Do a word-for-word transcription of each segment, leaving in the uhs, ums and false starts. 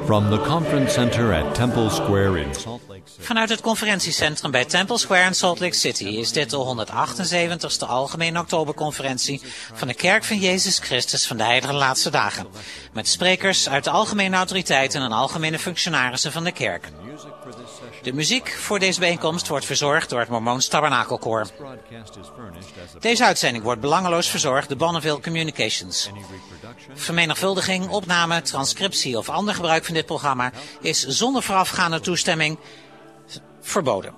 From the conference center at Temple Square in Salt Lake City. Vanuit het conferentiecentrum bij Temple Square in Salt Lake City is dit de honderdachtenzeventigste Algemene Oktoberconferentie van de Kerk van Jezus Christus van de Heilige Laatste Dagen. Met sprekers uit de algemene autoriteiten en algemene functionarissen van de kerk. De muziek voor deze bijeenkomst wordt verzorgd door het Mormoons Tabernakelkoor. Deze uitzending wordt belangeloos verzorgd door Bonneville Communications. Vermenigvuldiging, opname, transcriptie of ander gebruik van dit programma is zonder voorafgaande toestemming verboden.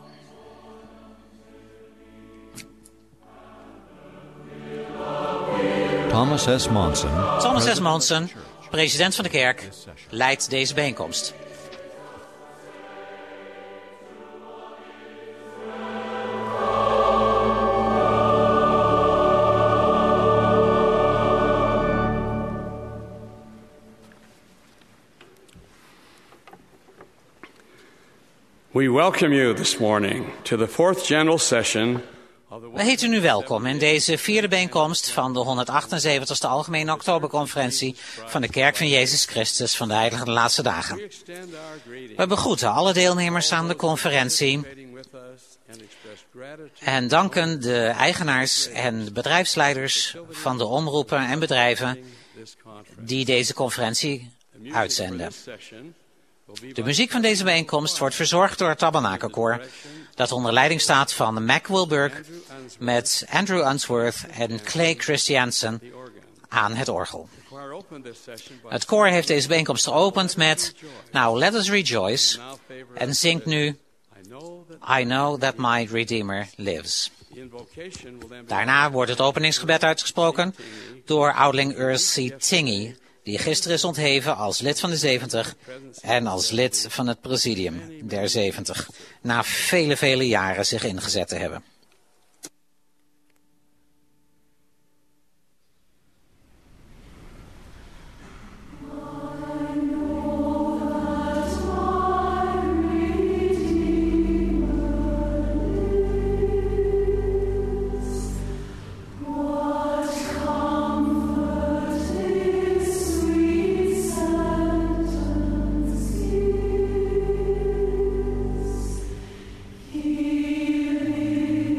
Thomas S. Monson, Thomas S. Monson, president van de kerk, leidt deze bijeenkomst. We welcome you this morning to the fourth general session of the... We heten u welkom in deze vierde bijeenkomst van de honderdachtenzeventigste Algemene Oktoberconferentie van de Kerk van Jezus Christus van de Heilige Laatste Dagen. We begroeten alle deelnemers aan de conferentie en danken de eigenaars en de bedrijfsleiders van de omroepen en bedrijven die deze conferentie uitzenden. De muziek van deze bijeenkomst wordt verzorgd door het Tabernakelkoor, dat onder leiding staat van Mac Wilberg met Andrew Unsworth en Clay Christiansen aan het orgel. Het koor heeft deze bijeenkomst geopend met Now Let Us Rejoice en zingt nu I Know That My Redeemer Lives. Daarna wordt het openingsgebed uitgesproken door ouderling Earl C. Tingey, die gisteren is ontheven als lid van de zeventig en als lid van het presidium der zeventig, na vele, vele jaren zich ingezet te hebben. He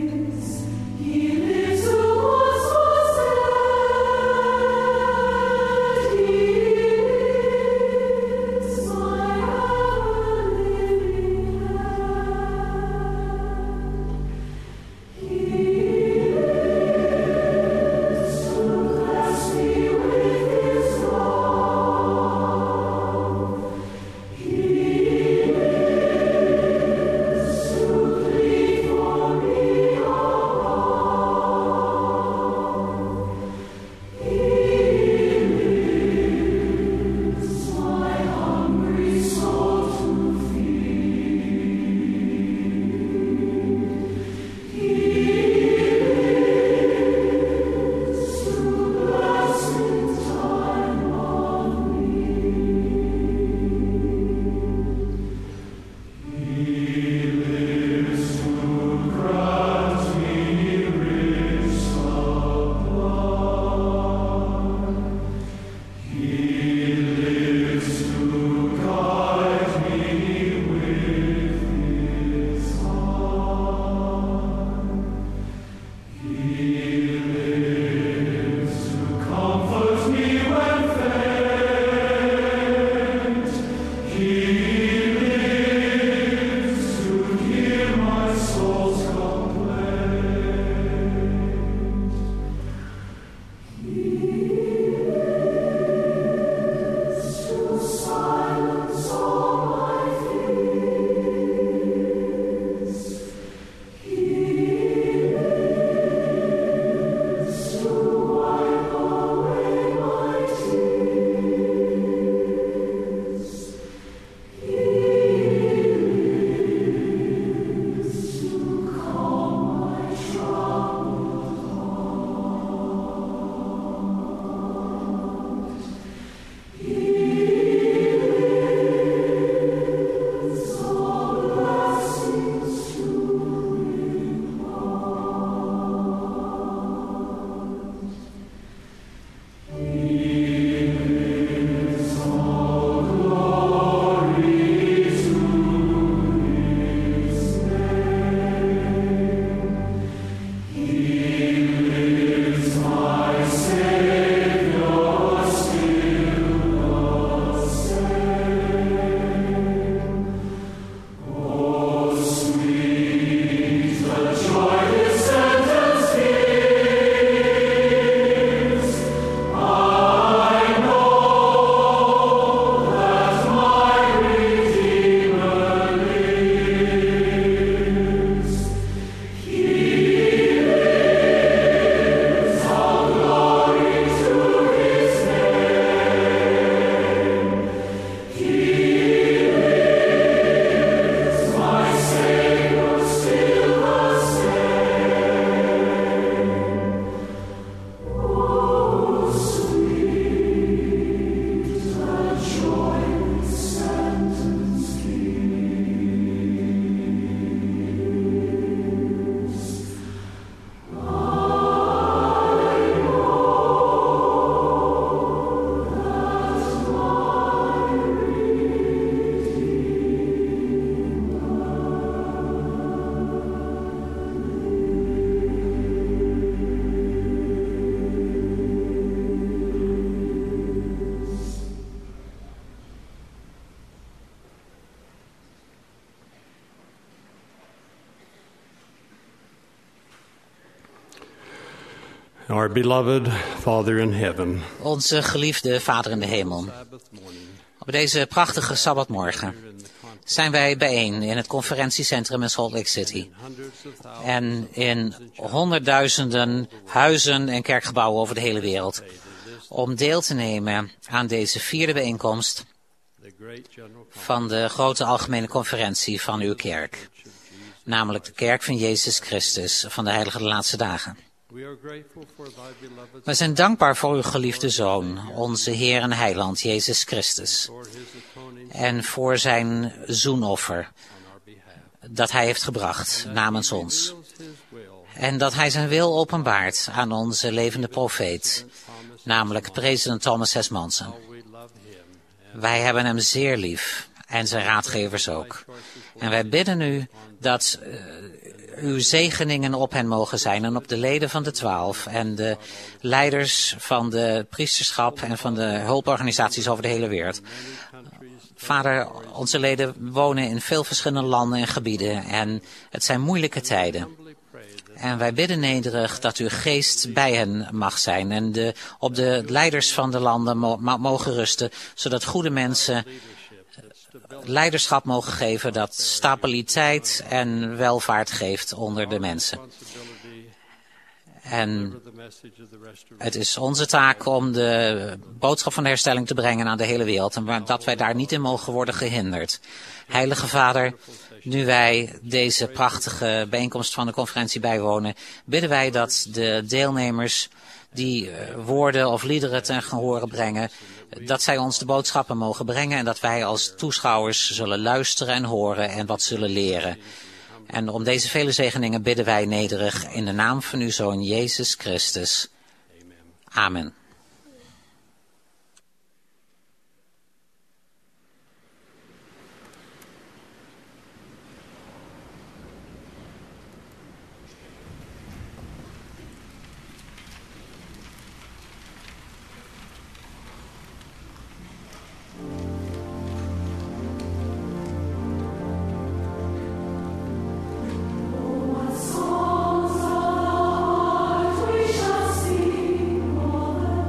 Our beloved Father in heaven, Onze geliefde Vader in de hemel. Op deze prachtige Sabbatmorgen zijn wij bijeen in het conferentiecentrum in Salt Lake City. En in honderdduizenden huizen en kerkgebouwen over de hele wereld. Om deel te nemen aan deze vierde bijeenkomst van de grote algemene conferentie van uw kerk. Namelijk de kerk van Jezus Christus van de heilige de laatste dagen. We zijn dankbaar voor uw geliefde Zoon, onze Heer en Heiland, Jezus Christus. En voor zijn zoenoffer dat hij heeft gebracht namens ons. En dat hij zijn wil openbaart aan onze levende profeet, namelijk president Thomas S. Monson. Wij hebben hem zeer lief en zijn raadgevers ook. En wij bidden u dat uh, uw zegeningen op hen mogen zijn en op de leden van de twaalf en de leiders van de priesterschap en van de hulporganisaties over de hele wereld. Vader, onze leden wonen in veel verschillende landen en gebieden en het zijn moeilijke tijden. En wij bidden nederig dat uw geest bij hen mag zijn en de, op de leiders van de landen mo, mogen rusten, zodat goede mensen leiderschap mogen geven dat stabiliteit en welvaart geeft onder de mensen. En het is onze taak om de boodschap van de herstelling te brengen aan de hele wereld en dat wij daar niet in mogen worden gehinderd. Heilige Vader, nu wij deze prachtige bijeenkomst van de conferentie bijwonen, bidden wij dat de deelnemers die woorden of liederen ten gehore brengen, dat zij ons de boodschappen mogen brengen en dat wij als toeschouwers zullen luisteren en horen en wat zullen leren. En om deze vele zegeningen bidden wij nederig in de naam van uw Zoon Jezus Christus. Amen. Songs of heart we shall sing, all the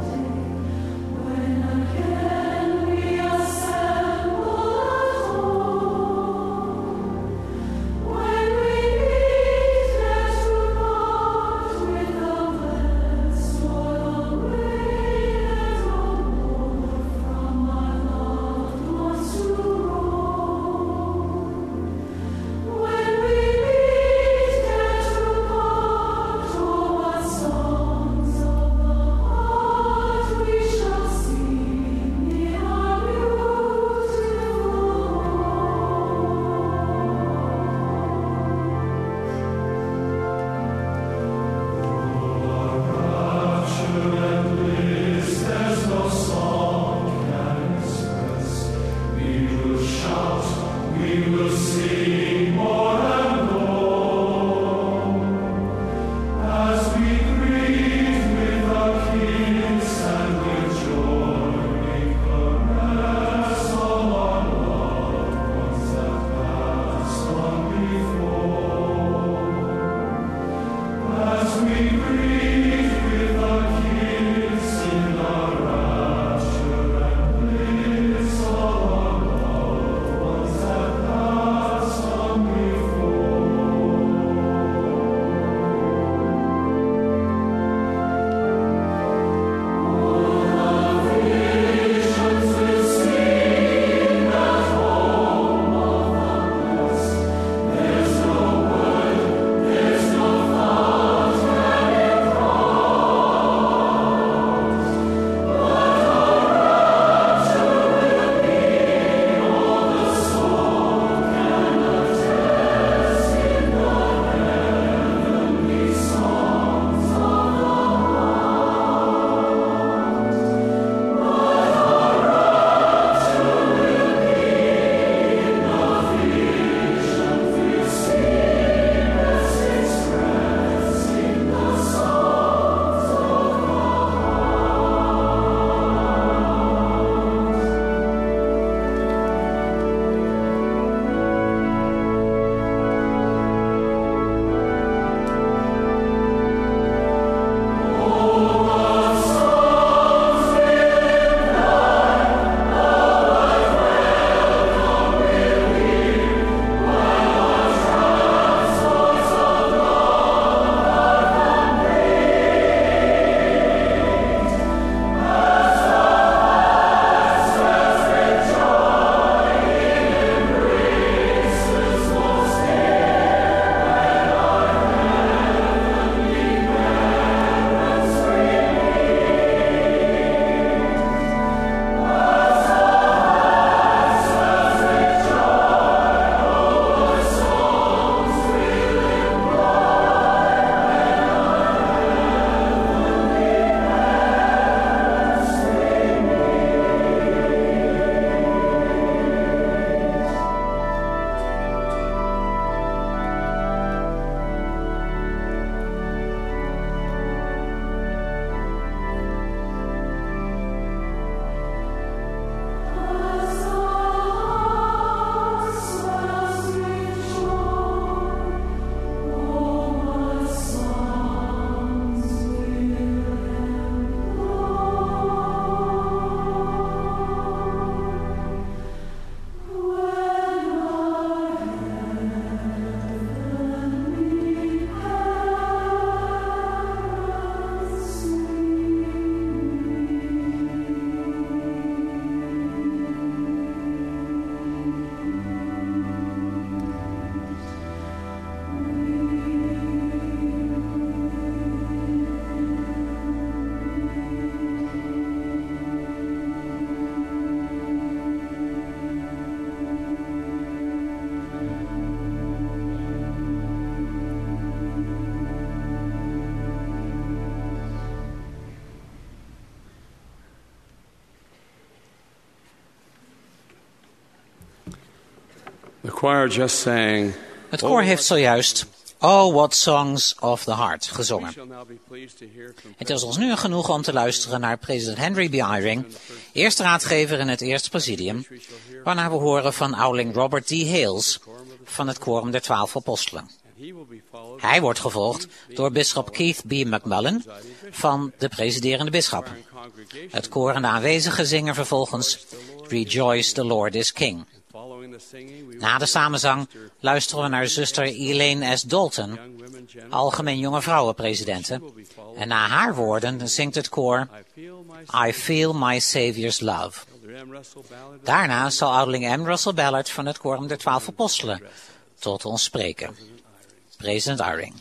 choir just sang, Het koor heeft zojuist Oh, What Songs of the Heart gezongen. Het is ons nu genoeg om te luisteren naar president Henry B. Eyring, eerste raadgever in het Eerste Presidium, waarna we horen van ouderling Robert D. Hales van het Quorum der Twaalf Apostelen. Hij wordt gevolgd door bisschop Keith B. McMullen van de presiderende bisschop. Het koor en de aanwezigen zingen vervolgens Rejoice, the Lord is King. Na de samenzang luisteren we naar zuster Elaine S. Dalton, algemeen jonge vrouwenpresidente. En na haar woorden zingt het koor I Feel My Savior's Love. Daarna zal ouderling M. Russell Ballard van het Quorum der Twaalf Apostelen tot ons spreken. President Eyring.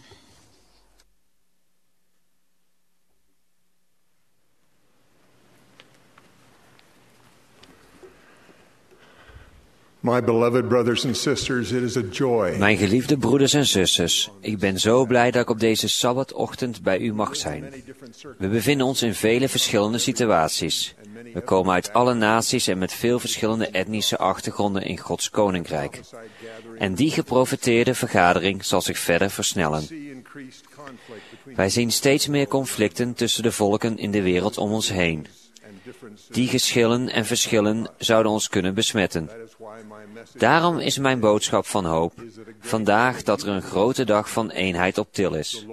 My beloved brothers and sisters, it is a joy. Mijn geliefde broeders en zusters, ik ben zo blij dat ik op deze sabbatochtend bij u mag zijn. We bevinden ons in vele verschillende situaties. We komen uit alle naties en met veel verschillende etnische achtergronden in Gods koninkrijk. En die geprofiteerde vergadering zal zich verder versnellen. Wij zien steeds meer conflicten tussen de volken in de wereld om ons heen. Die geschillen en verschillen zouden ons kunnen besmetten. Daarom is mijn boodschap van hoop vandaag dat er een grote dag van eenheid op til is.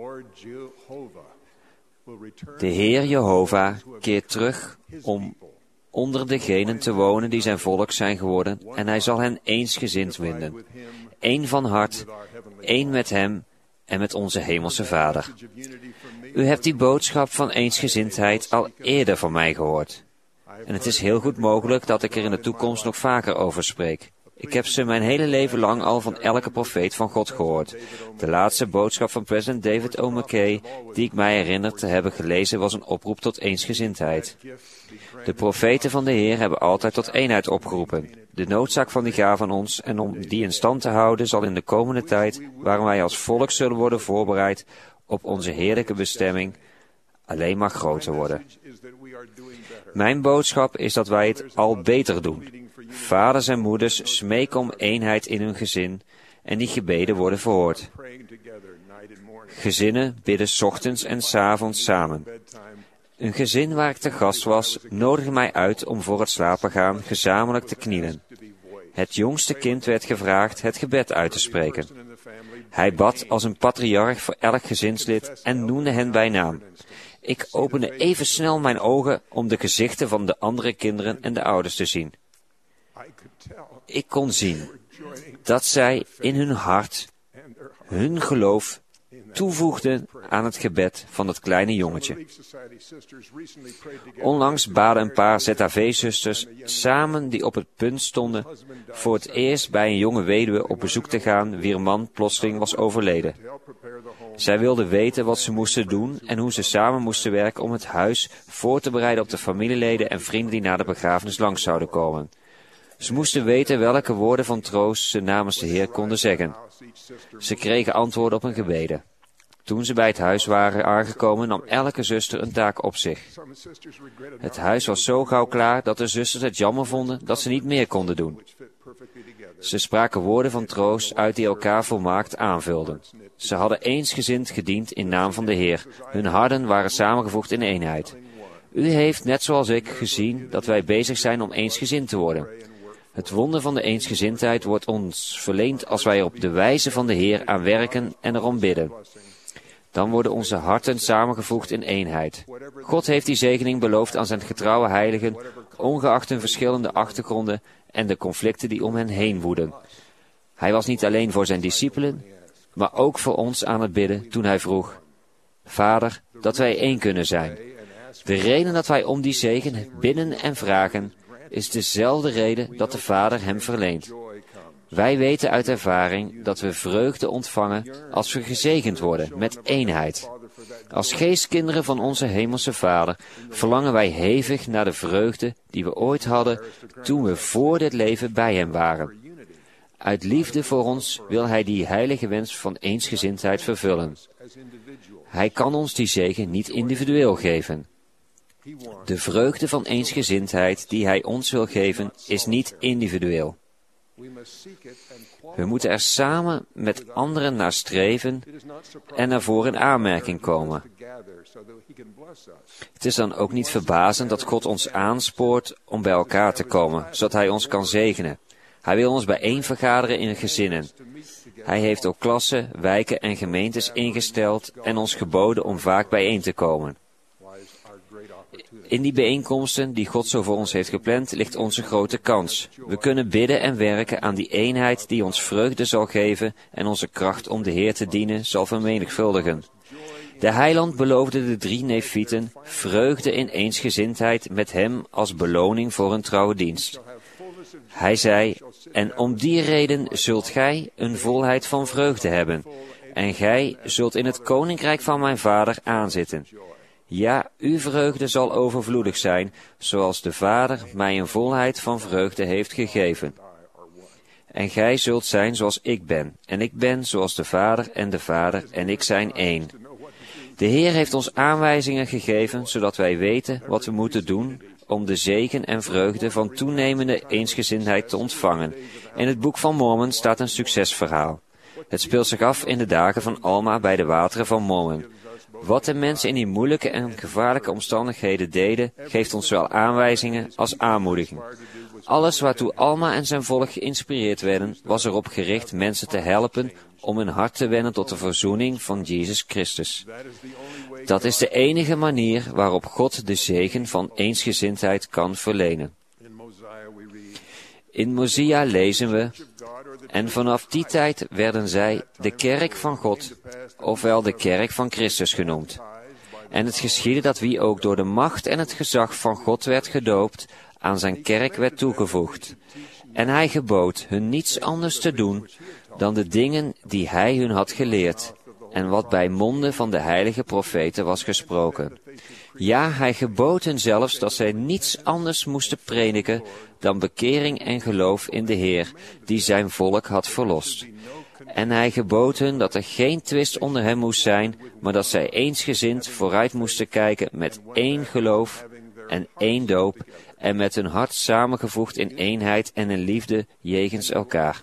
De Heer Jehovah keert terug om onder degenen te wonen die zijn volk zijn geworden, en hij zal hen eensgezind vinden. Eén van hart, één met hem en met onze hemelse Vader. U hebt die boodschap van eensgezindheid al eerder van mij gehoord. En het is heel goed mogelijk dat ik er in de toekomst nog vaker over spreek. Ik heb ze mijn hele leven lang al van elke profeet van God gehoord. De laatste boodschap van president David O. McKay, die ik mij herinner te hebben gelezen, was een oproep tot eensgezindheid. De profeten van de Heer hebben altijd tot eenheid opgeroepen. De noodzaak van die gave aan ons en om die in stand te houden zal in de komende tijd, waarin wij als volk zullen worden voorbereid op onze heerlijke bestemming, alleen maar groter worden. Mijn boodschap is dat wij het al beter doen. Vaders en moeders smeken om eenheid in hun gezin en die gebeden worden verhoord. Gezinnen bidden 's ochtends en 's avonds samen. Een gezin waar ik te gast was, nodigde mij uit om voor het slapen gaan gezamenlijk te knielen. Het jongste kind werd gevraagd het gebed uit te spreken. Hij bad als een patriarch voor elk gezinslid en noemde hen bij naam. Ik opende even snel mijn ogen om de gezichten van de andere kinderen en de ouders te zien. Ik kon zien dat zij in hun hart hun geloof toevoegden aan het gebed van dat kleine jongetje. Onlangs baden een paar Z H V-zusters samen die op het punt stonden voor het eerst bij een jonge weduwe op bezoek te gaan wier man plotseling was overleden. Zij wilden weten wat ze moesten doen en hoe ze samen moesten werken om het huis voor te bereiden op de familieleden en vrienden die na de begrafenis langs zouden komen. Ze moesten weten welke woorden van troost ze namens de Heer konden zeggen. Ze kregen antwoorden op hun gebeden. Toen ze bij het huis waren aangekomen, nam elke zuster een taak op zich. Het huis was zo gauw klaar dat de zusters het jammer vonden dat ze niet meer konden doen. Ze spraken woorden van troost uit die elkaar volmaakt aanvulden. Ze hadden eensgezind gediend in naam van de Heer. Hun harten waren samengevoegd in eenheid. U heeft, net zoals ik, gezien dat wij bezig zijn om eensgezind te worden. Het wonder van de eensgezindheid wordt ons verleend als wij op de wijze van de Heer aan werken en erom bidden. Dan worden onze harten samengevoegd in eenheid. God heeft die zegening beloofd aan zijn getrouwe heiligen, ongeacht hun verschillende achtergronden en de conflicten die om hen heen woeden. Hij was niet alleen voor zijn discipelen, maar ook voor ons aan het bidden toen hij vroeg: Vader, dat wij één kunnen zijn. De reden dat wij om die zegen bidden en vragen, is dezelfde reden dat de Vader hem verleent. Wij weten uit ervaring dat we vreugde ontvangen als we gezegend worden met eenheid. Als geestkinderen van onze hemelse Vader verlangen wij hevig naar de vreugde die we ooit hadden toen we voor dit leven bij hem waren. Uit liefde voor ons wil hij die heilige wens van eensgezindheid vervullen. Hij kan ons die zegen niet individueel geven. De vreugde van eensgezindheid die hij ons wil geven is niet individueel. We moeten er samen met anderen naar streven en ervoor in aanmerking komen. Het is dan ook niet verbazend dat God ons aanspoort om bij elkaar te komen, zodat Hij ons kan zegenen. Hij wil ons bijeen vergaderen in gezinnen. Hij heeft ook klassen, wijken en gemeentes ingesteld en ons geboden om vaak bijeen te komen. In die bijeenkomsten die God zo voor ons heeft gepland, ligt onze grote kans. We kunnen bidden en werken aan die eenheid die ons vreugde zal geven en onze kracht om de Heer te dienen zal vermenigvuldigen. De heiland beloofde de drie nefieten vreugde in eensgezindheid met hem als beloning voor hun trouwe dienst. Hij zei, en om die reden zult gij een volheid van vreugde hebben, en gij zult in het koninkrijk van mijn vader aanzitten. Ja, uw vreugde zal overvloedig zijn, zoals de Vader mij een volheid van vreugde heeft gegeven. En gij zult zijn zoals ik ben, en ik ben zoals de Vader en de Vader en ik zijn één. De Heer heeft ons aanwijzingen gegeven, zodat wij weten wat we moeten doen om de zegen en vreugde van toenemende eensgezindheid te ontvangen. In het boek van Mormon staat een succesverhaal. Het speelt zich af in de dagen van Alma bij de wateren van Mormon. Wat de mensen in die moeilijke en gevaarlijke omstandigheden deden, geeft ons zowel aanwijzingen als aanmoediging. Alles waartoe Alma en zijn volk geïnspireerd werden, was erop gericht mensen te helpen om hun hart te wenden tot de verzoening van Jezus Christus. Dat is de enige manier waarop God de zegen van eensgezindheid kan verlenen. In Mosiah lezen we, en vanaf die tijd werden zij de kerk van God, ofwel de kerk van Christus genoemd. En het geschiedde dat wie ook door de macht en het gezag van God werd gedoopt, aan zijn kerk werd toegevoegd. En hij gebood hun niets anders te doen dan de dingen die hij hun had geleerd, en wat bij monden van de heilige profeten was gesproken. Ja, hij gebood hun zelfs dat zij niets anders moesten prediken dan bekering en geloof in de Heer, die zijn volk had verlost. En hij gebood hun dat er geen twist onder hen moest zijn, maar dat zij eensgezind vooruit moesten kijken met één geloof en één doop, en met hun hart samengevoegd in eenheid en in liefde jegens elkaar.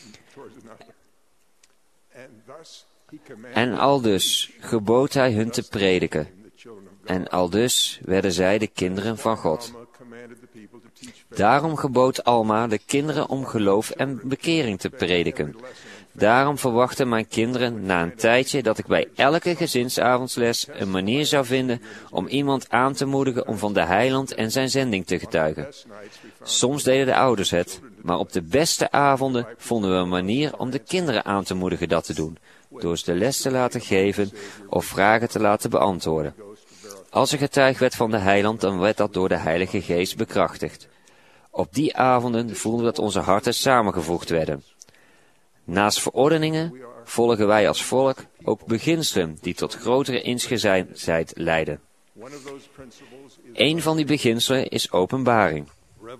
En aldus gebood hij hun te prediken. En aldus werden zij de kinderen van God. Daarom gebood Alma de kinderen om geloof en bekering te prediken. Daarom verwachten mijn kinderen na een tijdje dat ik bij elke gezinsavondsles een manier zou vinden om iemand aan te moedigen om van de heiland en zijn zending te getuigen. Soms deden de ouders het, maar op de beste avonden vonden we een manier om de kinderen aan te moedigen dat te doen, door ze de les te laten geven of vragen te laten beantwoorden. Als er getuigd werd van de heiland, dan werd dat door de Heilige Geest bekrachtigd. Op die avonden voelden we dat onze harten samengevoegd werden. Naast verordeningen volgen wij als volk ook beginselen die tot grotere eensgezindheid leiden. Een van die beginselen is openbaring.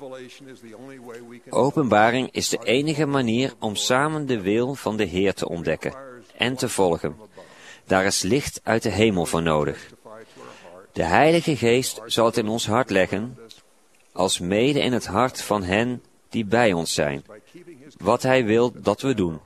Openbaring is de enige manier om samen de wil van de Heer te ontdekken en te volgen. Daar is licht uit de hemel voor nodig. De Heilige Geest zal het in ons hart leggen, als mede in het hart van hen die bij ons zijn, wat Hij wil dat we doen.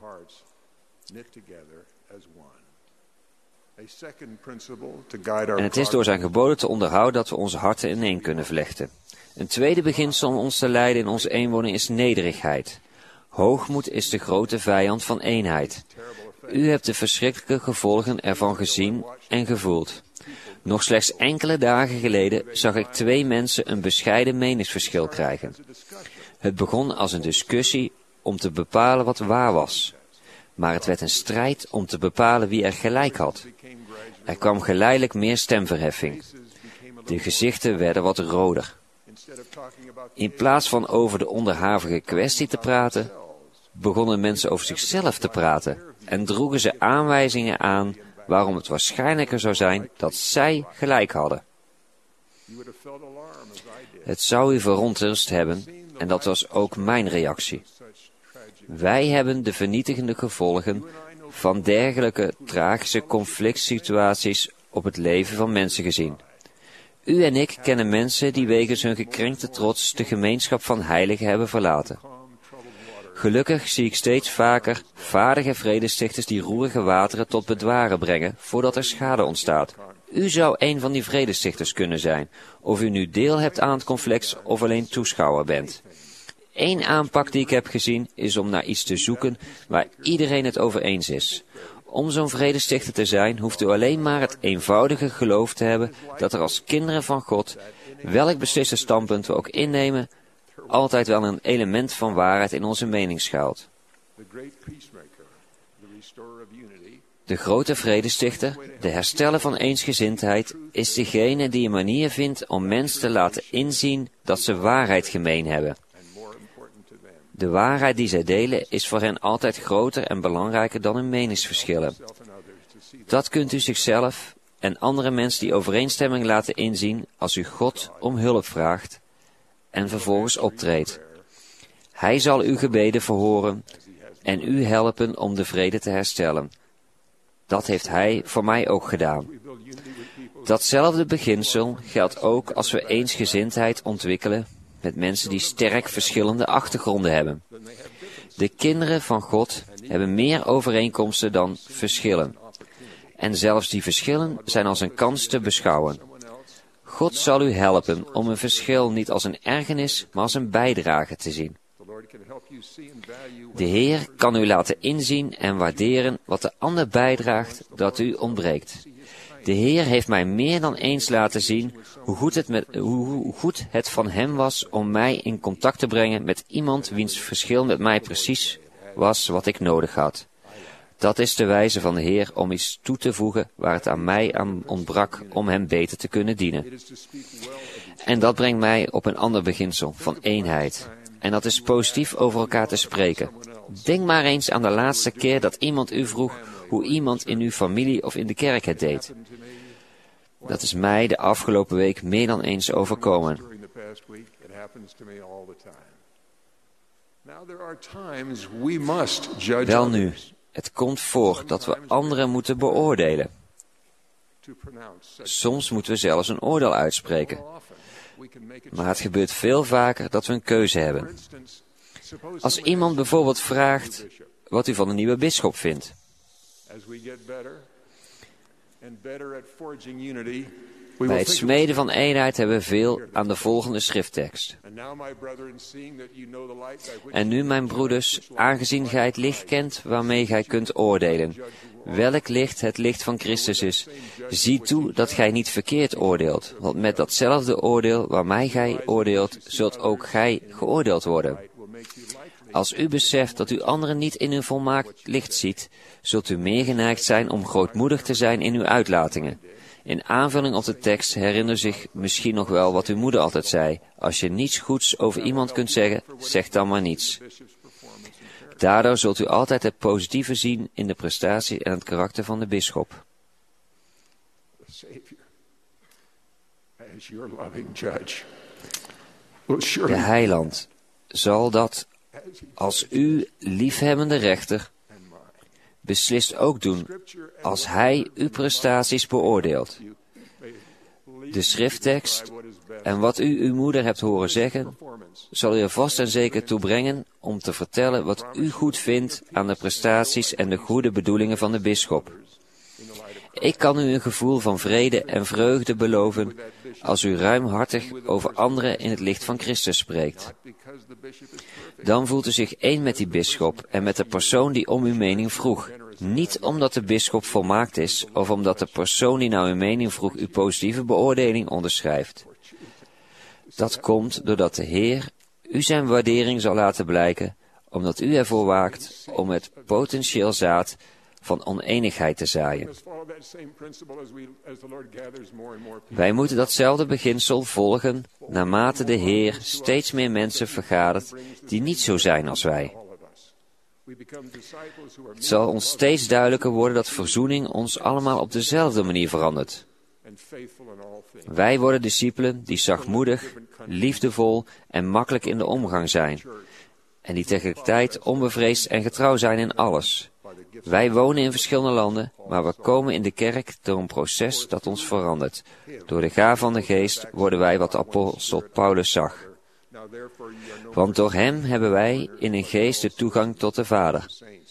En het is door zijn geboden te onderhouden dat we onze harten ineen kunnen vlechten. Een tweede beginsel om ons te leiden in onze eenwoning is nederigheid. Hoogmoed is de grote vijand van eenheid. U hebt de verschrikkelijke gevolgen ervan gezien en gevoeld. Nog slechts enkele dagen geleden zag ik twee mensen een bescheiden meningsverschil krijgen. Het begon als een discussie om te bepalen wat waar was. Maar het werd een strijd om te bepalen wie er gelijk had. Er kwam geleidelijk meer stemverheffing. De gezichten werden wat roder. In plaats van over de onderhavige kwestie te praten, begonnen mensen over zichzelf te praten en droegen ze aanwijzingen aan waarom het waarschijnlijker zou zijn dat zij gelijk hadden. Het zou u verontrust hebben, en dat was ook mijn reactie. Wij hebben de vernietigende gevolgen van dergelijke tragische conflictsituaties op het leven van mensen gezien. U en ik kennen mensen die wegens hun gekrenkte trots de gemeenschap van heiligen hebben verlaten. Gelukkig zie ik steeds vaker vaardige vredestichters die roerige wateren tot bedwaren brengen voordat er schade ontstaat. U zou een van die vredestichters kunnen zijn, of u nu deel hebt aan het conflict of alleen toeschouwer bent. Eén aanpak die ik heb gezien is om naar iets te zoeken waar iedereen het over eens is. Om zo'n vredestichter te zijn, hoeft u alleen maar het eenvoudige geloof te hebben dat er als kinderen van God, welk besliste standpunt we ook innemen, altijd wel een element van waarheid in onze mening schuilt. De grote vredestichter, de hersteller van eensgezindheid, is degene die een manier vindt om mensen te laten inzien dat ze waarheid gemeen hebben. De waarheid die zij delen is voor hen altijd groter en belangrijker dan hun meningsverschillen. Dat kunt u zichzelf en andere mensen die overeenstemming laten inzien als u God om hulp vraagt en vervolgens optreedt. Hij zal uw gebeden verhoren en u helpen om de vrede te herstellen. Dat heeft hij voor mij ook gedaan. Datzelfde beginsel geldt ook als we eensgezindheid ontwikkelen met mensen die sterk verschillende achtergronden hebben. De kinderen van God hebben meer overeenkomsten dan verschillen. En zelfs die verschillen zijn als een kans te beschouwen. God zal u helpen om een verschil niet als een ergernis, maar als een bijdrage te zien. De Heer kan u laten inzien en waarderen wat de ander bijdraagt dat u ontbreekt. De Heer heeft mij meer dan eens laten zien hoe goed het, met, hoe goed het van Hem was om mij in contact te brengen met iemand wiens verschil met mij precies was wat ik nodig had. Dat is de wijze van de Heer om iets toe te voegen waar het aan mij aan ontbrak om Hem beter te kunnen dienen. En dat brengt mij op een ander beginsel van eenheid. En dat is positief over elkaar te spreken. Denk maar eens aan de laatste keer dat iemand u vroeg hoe iemand in uw familie of in de kerk het deed. Dat is mij de afgelopen week meer dan eens overkomen. Welnu, het komt voor dat we anderen moeten beoordelen. Soms moeten we zelfs een oordeel uitspreken. Maar het gebeurt veel vaker dat we een keuze hebben. Als iemand bijvoorbeeld vraagt wat u van de nieuwe bisschop vindt. Bij het smeden van eenheid hebben we veel aan de volgende schrifttekst. En nu, mijn broeders, aangezien gij het licht kent waarmee gij kunt oordelen, welk licht het licht van Christus is, zie toe dat gij niet verkeerd oordeelt, want met datzelfde oordeel waarmee gij oordeelt, zult ook gij geoordeeld worden. Als u beseft dat u anderen niet in hun volmaakt licht ziet, zult u meer geneigd zijn om grootmoedig te zijn in uw uitlatingen. In aanvulling op de tekst herinner zich misschien nog wel wat uw moeder altijd zei. Als je niets goeds over iemand kunt zeggen, zeg dan maar niets. Daardoor zult u altijd het positieve zien in de prestatie en het karakter van de bisschop. De heiland zal dat als uw liefhebbende rechter beslist ook doen als hij uw prestaties beoordeelt. De schrifttekst en wat u uw moeder hebt horen zeggen, zal u er vast en zeker toe brengen om te vertellen wat u goed vindt aan de prestaties en de goede bedoelingen van de bisschop. Ik kan u een gevoel van vrede en vreugde beloven als u ruimhartig over anderen in het licht van Christus spreekt. Dan voelt u zich één met die bisschop en met de persoon die om uw mening vroeg. Niet omdat de bisschop volmaakt is of omdat de persoon die naar uw mening vroeg uw positieve beoordeling onderschrijft. Dat komt doordat de Heer u zijn waardering zal laten blijken, omdat u ervoor waakt om het potentieel zaad van oneenigheid te zaaien. Wij moeten datzelfde beginsel volgen naarmate de Heer steeds meer mensen vergadert die niet zo zijn als wij. Het zal ons steeds duidelijker worden dat verzoening ons allemaal op dezelfde manier verandert. Wij worden discipelen die zachtmoedig, liefdevol en makkelijk in de omgang zijn. En die tegelijkertijd onbevreesd en getrouw zijn in alles. Wij wonen in verschillende landen, maar we komen in de kerk door een proces dat ons verandert. Door de gaaf van de geest worden wij wat apostel Paulus zag. Want door hem hebben wij in een geest de toegang tot de Vader.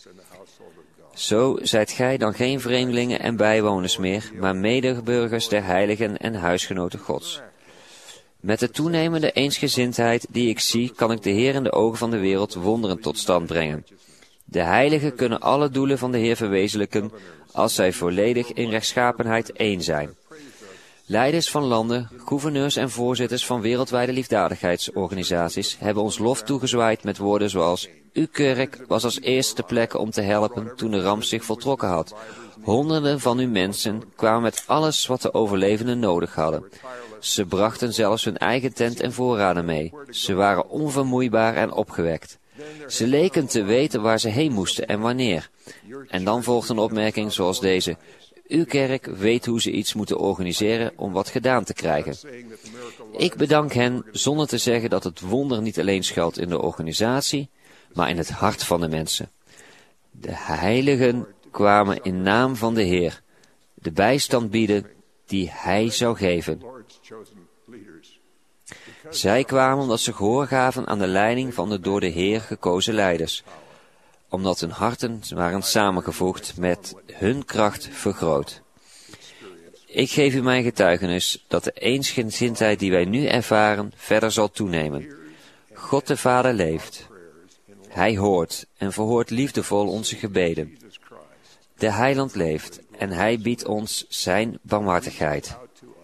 Zo zijt gij dan geen vreemdelingen en bijwoners meer, maar medeburgers der heiligen en huisgenoten Gods. Met de toenemende eensgezindheid die ik zie, kan ik de Heer in de ogen van de wereld wonderen tot stand brengen. De heiligen kunnen alle doelen van de Heer verwezenlijken, als zij volledig in rechtschapenheid één zijn. Leiders van landen, gouverneurs en voorzitters van wereldwijde liefdadigheidsorganisaties hebben ons lof toegezwaaid met woorden zoals: uw kerk was als eerste ter plekke om te helpen toen de ramp zich voltrokken had. Honderden van uw mensen kwamen met alles wat de overlevenden nodig hadden. Ze brachten zelfs hun eigen tent en voorraden mee. Ze waren onvermoeibaar en opgewekt. Ze leken te weten waar ze heen moesten en wanneer. En dan volgt een opmerking zoals deze: uw kerk weet hoe ze iets moeten organiseren om wat gedaan te krijgen. Ik bedank hen zonder te zeggen dat het wonder niet alleen schuilt in de organisatie, maar in het hart van de mensen. De heiligen kwamen in naam van de Heer, de bijstand bieden die Hij zou geven. Zij kwamen omdat ze gehoor gaven aan de leiding van de door de Heer gekozen leiders, omdat hun harten waren samengevoegd met hun kracht vergroot. Ik geef u mijn getuigenis dat de eensgezindheid die wij nu ervaren verder zal toenemen. God de Vader leeft. Hij hoort en verhoort liefdevol onze gebeden. De Heiland leeft en Hij biedt ons zijn barmhartigheid.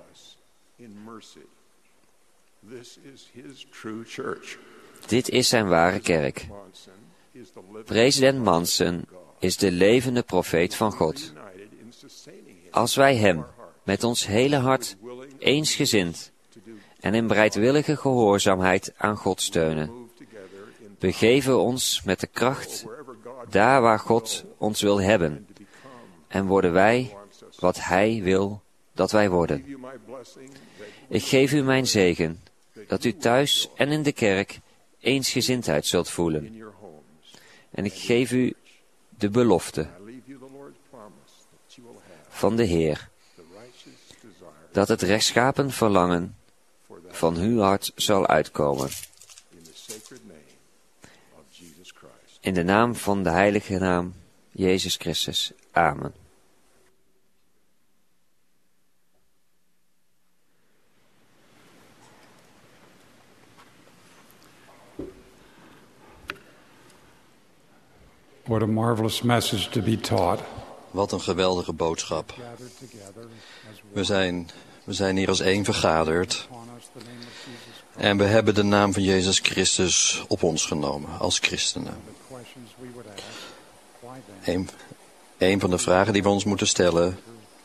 Dit is zijn ware kerk. President Monson is de levende profeet van God. Als wij hem met ons hele hart eensgezind en in bereidwillige gehoorzaamheid aan God steunen, begeven we ons met de kracht daar waar God ons wil hebben en worden wij wat Hij wil dat wij worden. Ik geef u mijn zegen, dat u thuis en in de kerk eensgezindheid zult voelen. En ik geef u de belofte van de Heer, dat het rechtschapen verlangen van uw hart zal uitkomen. In de naam van de heilige naam, Jezus Christus. Amen. What a marvelous message to be taught. Wat een geweldige boodschap. We zijn, we zijn hier als één vergaderd. En we hebben de naam van Jezus Christus op ons genomen als christenen. Een, een van de vragen die we ons moeten stellen: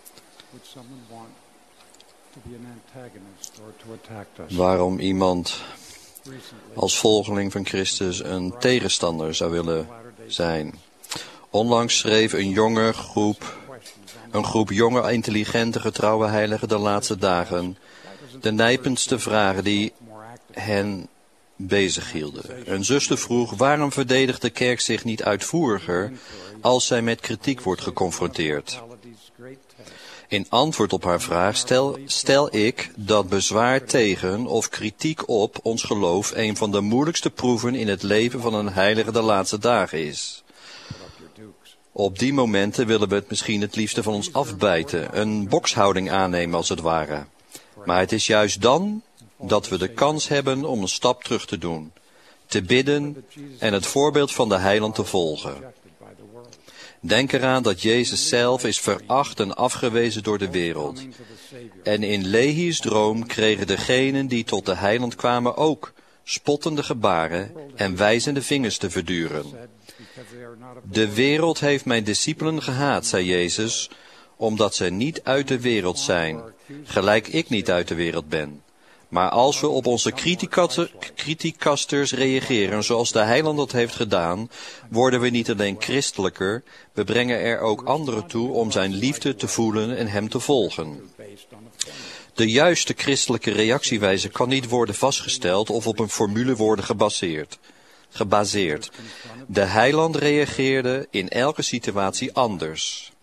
waarom iemand als volgeling van Christus een tegenstander zou willen zijn. Onlangs schreef een jonge groep, een groep jonge, intelligente, getrouwe heiligen de laatste dagen de nijpendste vragen die hen bezighielden. Een zuster vroeg: waarom verdedigt de kerk zich niet uitvoeriger als zij met kritiek wordt geconfronteerd? In antwoord op haar vraag stel, stel ik dat bezwaar tegen of kritiek op ons geloof een van de moeilijkste proeven in het leven van een heilige de laatste dagen is. Op die momenten willen we het misschien het liefste van ons afbijten, een bokshouding aannemen als het ware. Maar het is juist dan dat we de kans hebben om een stap terug te doen, te bidden en het voorbeeld van de heiland te volgen. Denk eraan dat Jezus zelf is veracht en afgewezen door de wereld. En in Lehi's droom kregen degenen die tot de heiland kwamen ook spottende gebaren en wijzende vingers te verduren. De wereld heeft mijn discipelen gehaat, zei Jezus, omdat zij niet uit de wereld zijn, gelijk ik niet uit de wereld ben. Maar als we op onze criticasters reageren zoals de heiland dat heeft gedaan, worden we niet alleen christelijker, we brengen er ook anderen toe om zijn liefde te voelen en hem te volgen. De juiste christelijke reactiewijze kan niet worden vastgesteld of op een formule worden gebaseerd. gebaseerd. De heiland reageerde in elke situatie anders.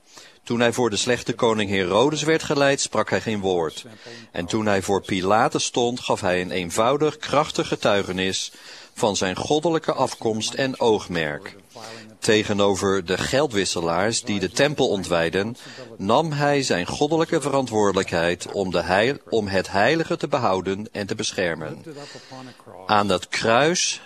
Toen hij voor de slechte koning Herodes werd geleid, sprak hij geen woord. En toen hij voor Pilatus stond, gaf hij een eenvoudig, krachtig getuigenis van zijn goddelijke afkomst en oogmerk. Tegenover de geldwisselaars die de tempel ontwijden, nam hij zijn goddelijke verantwoordelijkheid om, de heil, om het heilige te behouden en te beschermen. Aan dat kruis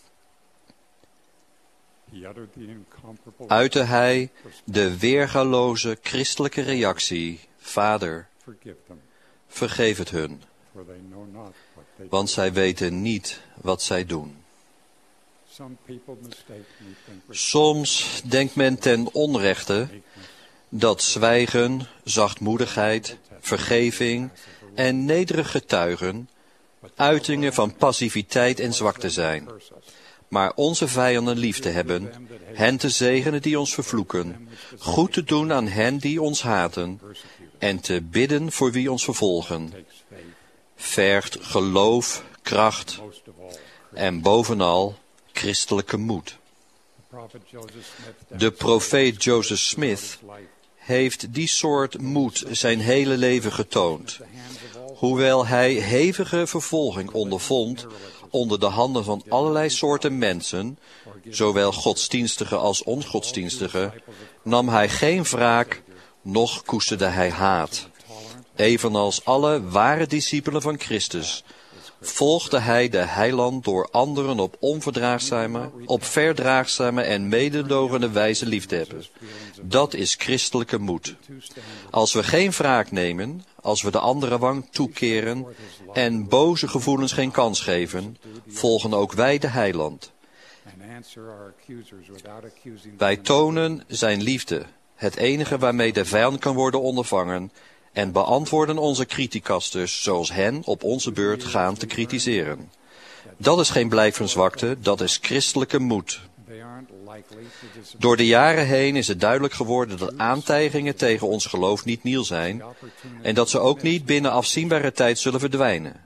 uitte hij de weergaloze christelijke reactie: Vader, vergeef het hun, want zij weten niet wat zij doen. Soms denkt men ten onrechte dat zwijgen, zachtmoedigheid, vergeving en nederig getuigen uitingen van passiviteit en zwakte zijn. Maar onze vijanden lief te hebben, hen te zegenen die ons vervloeken, goed te doen aan hen die ons haten en te bidden voor wie ons vervolgen, vergt geloof, kracht en bovenal christelijke moed. De profeet Joseph Smith heeft die soort moed zijn hele leven getoond. Hoewel hij hevige vervolging ondervond onder de handen van allerlei soorten mensen, zowel godsdienstige als ongodsdienstige, nam hij geen wraak, noch koesterde hij haat. Evenals alle ware discipelen van Christus volgde hij de heiland door anderen op onverdraagzame, op verdraagzame en mededogende wijze lief te hebben. Dat is christelijke moed. Als we geen wraak nemen, als we de andere wang toekeren en boze gevoelens geen kans geven, volgen ook wij de heiland. Wij tonen zijn liefde, het enige waarmee de vijand kan worden ondervangen, en beantwoorden onze criticasters zoals hen op onze beurt gaan te kritiseren. Dat is geen blijk van zwakte, dat is christelijke moed. Door de jaren heen is het duidelijk geworden dat aantijgingen tegen ons geloof niet nieuw zijn en dat ze ook niet binnen afzienbare tijd zullen verdwijnen.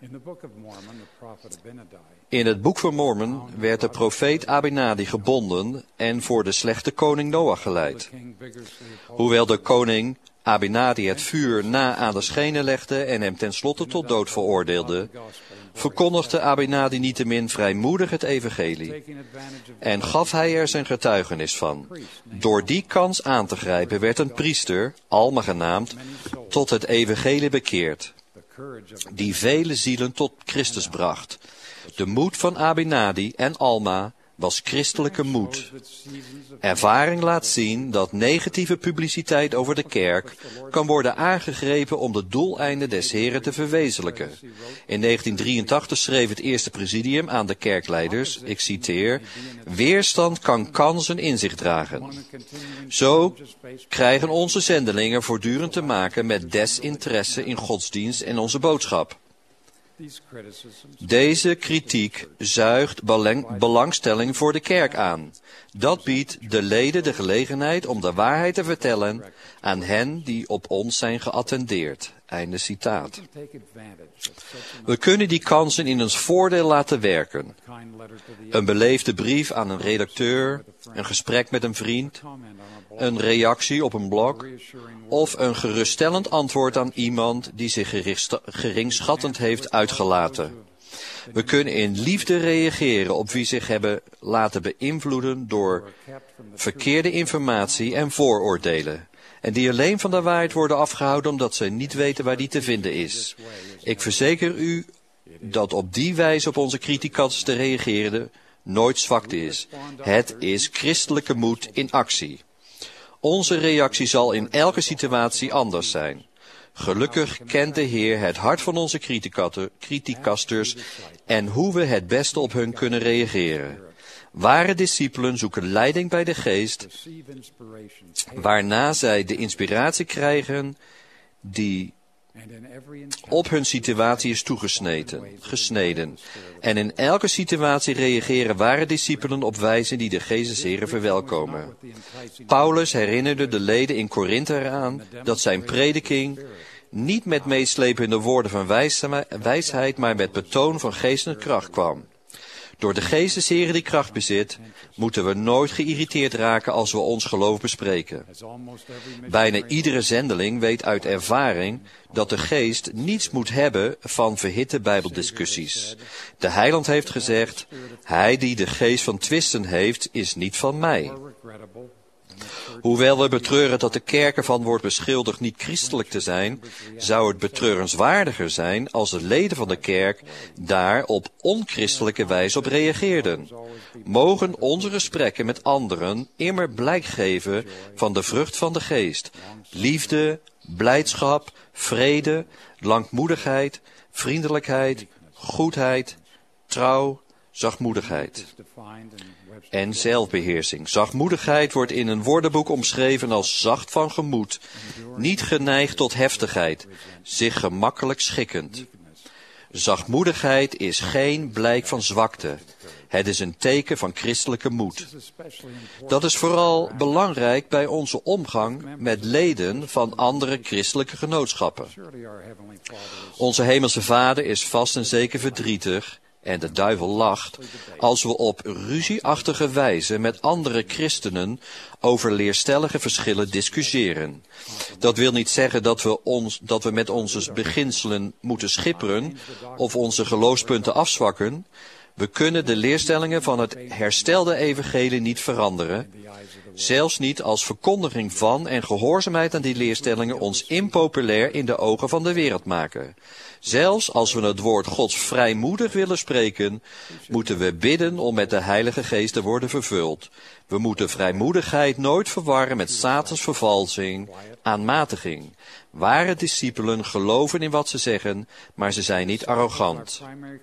In het boek van Mormon werd de profeet Abinadi gebonden en voor de slechte koning Noach geleid. Hoewel de koning Abinadi het vuur na aan de schenen legde en hem tenslotte tot dood veroordeelde, verkondigde Abinadi niettemin vrijmoedig het evangelie en gaf hij er zijn getuigenis van. Door die kans aan te grijpen werd een priester, Alma genaamd, tot het evangelie bekeerd, die vele zielen tot Christus bracht. De moed van Abinadi en Alma was christelijke moed. Ervaring laat zien dat negatieve publiciteit over de kerk kan worden aangegrepen om de doeleinden des Heren te verwezenlijken. In negentien drieëntachtig schreef het eerste presidium aan de kerkleiders, ik citeer, weerstand kan kansen in zich dragen. Zo krijgen onze zendelingen voortdurend te maken met desinteresse in godsdienst en onze boodschap. Deze kritiek zuigt belang, belangstelling voor de kerk aan. Dat biedt de leden de gelegenheid om de waarheid te vertellen aan hen die op ons zijn geattendeerd. Einde citaat. We kunnen die kansen in ons voordeel laten werken. Een beleefde brief aan een redacteur, een gesprek met een vriend, een reactie op een blog of een geruststellend antwoord aan iemand die zich geringschattend heeft uitgelaten. We kunnen in liefde reageren op wie zich hebben laten beïnvloeden door verkeerde informatie en vooroordelen, en die alleen van de waarheid worden afgehouden omdat ze niet weten waar die te vinden is. Ik verzeker u dat op die wijze op onze criticas te reageren nooit zwakte is. Het is christelijke moed in actie. Onze reactie zal in elke situatie anders zijn. Gelukkig kent de Heer het hart van onze criticasters en hoe we het beste op hun kunnen reageren. Ware discipelen zoeken leiding bij de geest, waarna zij de inspiratie krijgen die op hun situatie is toegesneden. Gesneden. En in elke situatie reageren ware discipelen op wijze die de Geest des Heren verwelkomen. Paulus herinnerde de leden in Korinthe eraan dat zijn prediking niet met meeslepende woorden van wijsheid, maar met betoon van geest en kracht kwam. Door de geest des Heren die kracht bezit, moeten we nooit geïrriteerd raken als we ons geloof bespreken. Bijna iedere zendeling weet uit ervaring dat de geest niets moet hebben van verhitte bijbeldiscussies. De heiland heeft gezegd, hij die de geest van twisten heeft, is niet van mij. Hoewel we betreuren dat de kerk ervan wordt beschuldigd niet christelijk te zijn, zou het betreurenswaardiger zijn als de leden van de kerk daar op onchristelijke wijze op reageerden. Mogen onze gesprekken met anderen immer blijk geven van de vrucht van de geest: liefde, blijdschap, vrede, langmoedigheid, vriendelijkheid, goedheid, trouw, zachtmoedigheid en zelfbeheersing. Zachtmoedigheid wordt in een woordenboek omschreven als zacht van gemoed, niet geneigd tot heftigheid, zich gemakkelijk schikkend. Zachtmoedigheid is geen blijk van zwakte. Het is een teken van christelijke moed. Dat is vooral belangrijk bij onze omgang met leden van andere christelijke genootschappen. Onze hemelse Vader is vast en zeker verdrietig, en de duivel lacht, als we op ruzieachtige wijze met andere christenen over leerstellige verschillen discussiëren. Dat wil niet zeggen dat we, ons, dat we met onze beginselen moeten schipperen of onze geloofspunten afzwakken. We kunnen de leerstellingen van het herstelde evangelie niet veranderen, zelfs niet als verkondiging van en gehoorzaamheid aan die leerstellingen ons impopulair in de ogen van de wereld maken. Zelfs als we het woord Gods vrijmoedig willen spreken, moeten we bidden om met de Heilige Geest te worden vervuld. We moeten vrijmoedigheid nooit verwarren met Satans vervalsing, aanmatiging. Ware discipelen geloven in wat ze zeggen, maar ze zijn niet arrogant.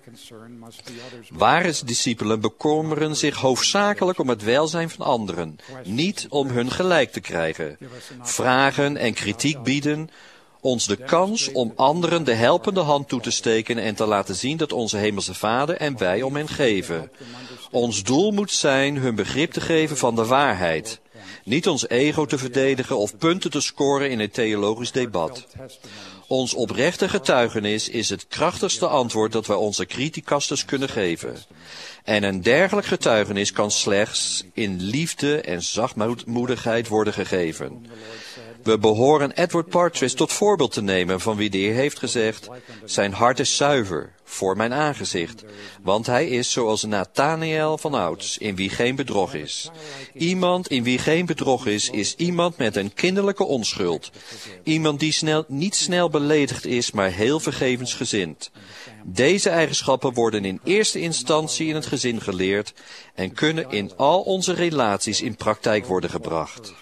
Ware discipelen bekommeren zich hoofdzakelijk om het welzijn van anderen, niet om hun gelijk te krijgen. Vragen en kritiek bieden ons de kans om anderen de helpende hand toe te steken en te laten zien dat onze Hemelse Vader en wij om hen geven. Ons doel moet zijn hun begrip te geven van de waarheid. Niet ons ego te verdedigen of punten te scoren in een theologisch debat. Ons oprechte getuigenis is het krachtigste antwoord dat wij onze criticasters kunnen geven. En een dergelijk getuigenis kan slechts in liefde en zachtmoedigheid worden gegeven. We behoren Edward Partridge tot voorbeeld te nemen, van wie de Heer heeft gezegd: zijn hart is zuiver voor mijn aangezicht, want hij is zoals Nathanael van ouds, in wie geen bedrog is. Iemand in wie geen bedrog is, is iemand met een kinderlijke onschuld. Iemand die snel, niet snel beledigd is, maar heel vergevensgezind. Deze eigenschappen worden in eerste instantie in het gezin geleerd en kunnen in al onze relaties in praktijk worden gebracht.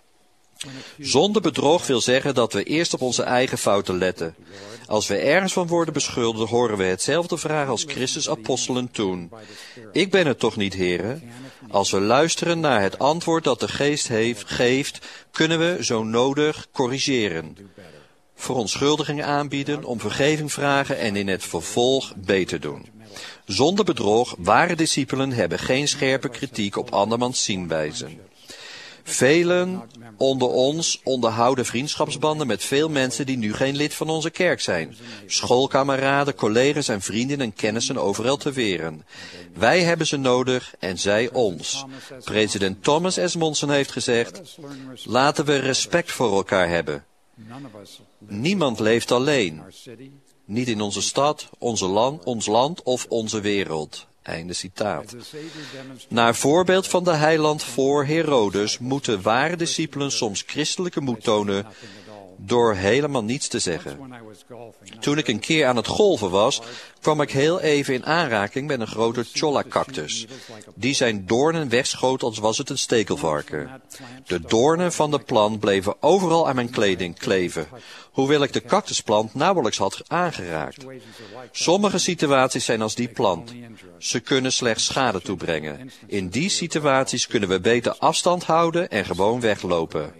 Zonder bedrog wil zeggen dat we eerst op onze eigen fouten letten. Als we ergens van worden beschuldigd, horen we hetzelfde vragen als Christus' apostelen toen. Ik ben het toch niet, heren? Als we luisteren naar het antwoord dat de Geest heeft, geeft, kunnen we zo nodig corrigeren. Verontschuldigingen aanbieden, om vergeving vragen en in het vervolg beter doen. Zonder bedrog, ware discipelen hebben geen scherpe kritiek op andermans zienswijzen. Velen onder ons onderhouden vriendschapsbanden met veel mensen die nu geen lid van onze kerk zijn. Schoolkameraden, collega's en vrienden en kennissen overal ter wereld. Wij hebben ze nodig en zij ons. President Thomas S. Monson heeft gezegd: laten we respect voor elkaar hebben. Niemand leeft alleen. Niet in onze stad, onze land, ons land of onze wereld. Einde citaat. Naar voorbeeld van de heiland voor Herodes moeten ware discipelen soms christelijke moed tonen door helemaal niets te zeggen. Toen ik een keer aan het golven was, kwam ik heel even in aanraking met een grote cholla-cactus, die zijn doornen wegschoot als was het een stekelvarken. De doornen van de plant bleven overal aan mijn kleding kleven, hoewel ik de cactusplant nauwelijks had aangeraakt. Sommige situaties zijn als die plant. Ze kunnen slechts schade toebrengen. In die situaties kunnen we beter afstand houden en gewoon weglopen.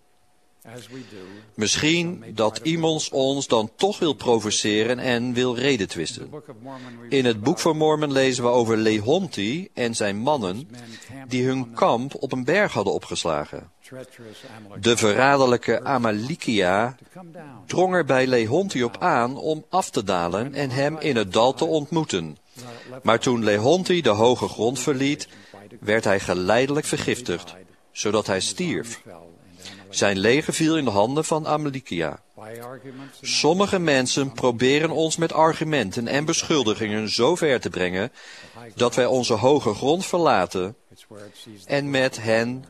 Misschien dat iemand ons dan toch wil provoceren en wil redetwisten. In het boek van Mormon lezen we over Leonti en zijn mannen die hun kamp op een berg hadden opgeslagen. De verraderlijke Amalekia drong er bij Leonti op aan om af te dalen en hem in het dal te ontmoeten. Maar toen Leonti de hoge grond verliet, werd hij geleidelijk vergiftigd, zodat hij stierf. Zijn leger viel in de handen van Amalekia. Sommige mensen proberen ons met argumenten en beschuldigingen zo ver te brengen dat wij onze hoge grond verlaten en met hen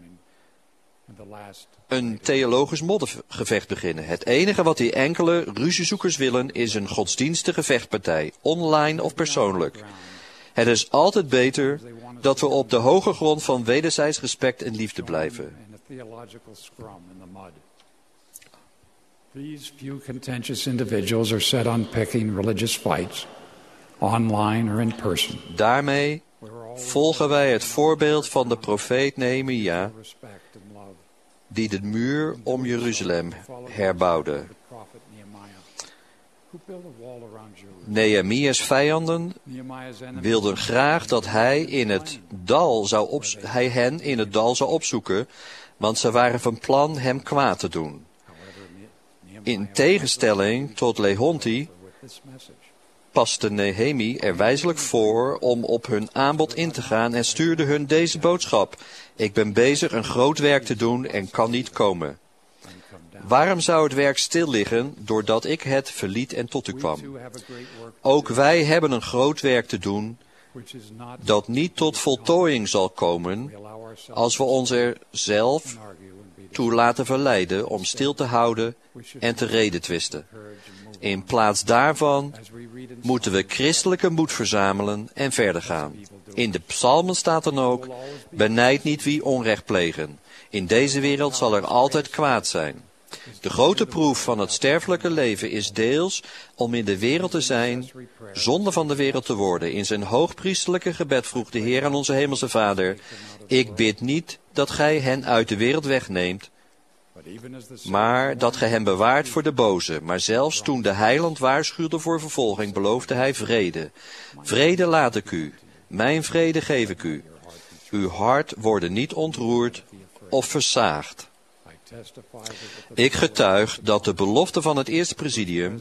een theologisch moddergevecht beginnen. Het enige wat die enkele ruziezoekers willen is een godsdienstige vechtpartij, online of persoonlijk. Het is altijd beter dat we op de hoge grond van wederzijds respect en liefde blijven. These few contentious individuals are set on picking religious fights, online or in person. Daarmee volgen wij het voorbeeld van de profeet Nehemia, die de muur om Jeruzalem herbouwde. Nehemia's vijanden wilden graag dat hij, in het dal zou op, hij hen in het dal zou opzoeken, want ze waren van plan hem kwaad te doen. In tegenstelling tot Leonti paste Nehemia er wijselijk voor om op hun aanbod in te gaan en stuurde hun deze boodschap: ik ben bezig een groot werk te doen en kan niet komen. Waarom zou het werk stil liggen doordat ik het verliet en tot u kwam? Ook wij hebben een groot werk te doen dat niet tot voltooiing zal komen als we ons er zelf toe laten verleiden om stil te houden en te redetwisten. In plaats daarvan moeten we christelijke moed verzamelen en verder gaan. In de psalmen staat dan ook: benijd niet wie onrecht plegen. In deze wereld zal er altijd kwaad zijn. De grote proef van het sterfelijke leven is deels om in de wereld te zijn, zonder van de wereld te worden. In zijn hoogpriesterlijke gebed vroeg de Heer aan onze hemelse Vader: ik bid niet dat gij hen uit de wereld wegneemt, maar dat gij hen bewaart voor de boze. Maar zelfs toen de heiland waarschuwde voor vervolging, beloofde hij vrede. Vrede laat ik u, mijn vrede geef ik u. Uw hart worden niet ontroerd of versaagd. Ik getuig dat de belofte van het eerste presidium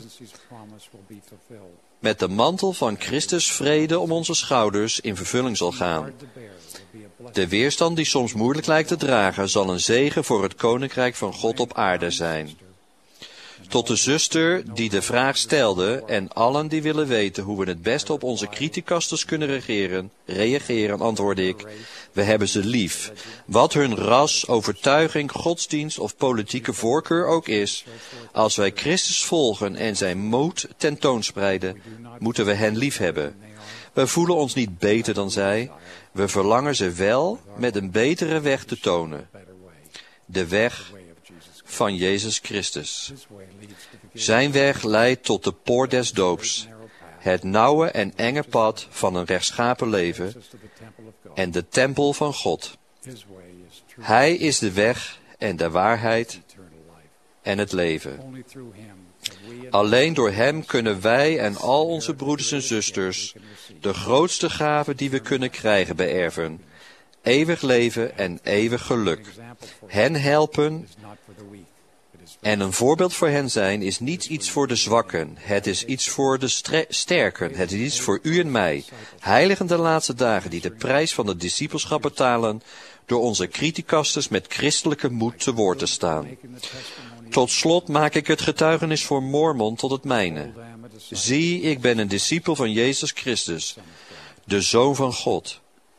met de mantel van Christus vrede om onze schouders in vervulling zal gaan. De weerstand die soms moeilijk lijkt te dragen, zal een zegen voor het koninkrijk van God op aarde zijn. Tot de zuster die de vraag stelde en allen die willen weten hoe we het beste op onze criticasters kunnen reageren, reageren, antwoordde ik: we hebben ze lief. Wat hun ras, overtuiging, godsdienst of politieke voorkeur ook is, als wij Christus volgen en zijn moed tentoonspreiden, moeten we hen lief hebben. We voelen ons niet beter dan zij. We verlangen ze wel met een betere weg te tonen. De weg van Jezus Christus. Zijn weg leidt tot de poort des doops, het nauwe en enge pad van een rechtschapen leven en de tempel van God. Hij is de weg en de waarheid en het leven. Alleen door hem kunnen wij en al onze broeders en zusters de grootste gave die we kunnen krijgen beërven: eeuwig leven en eeuwig geluk. Hen helpen en een voorbeeld voor hen zijn is niet iets voor de zwakken. Het is iets voor de sterken. Het is iets voor u en mij. Heiligen de laatste dagen die de prijs van de discipelschap betalen door onze criticasters met christelijke moed te woord te staan. Tot slot maak ik het getuigenis voor Mormon tot het mijne. Zie, ik ben een discipel van Jezus Christus, de Zoon van God.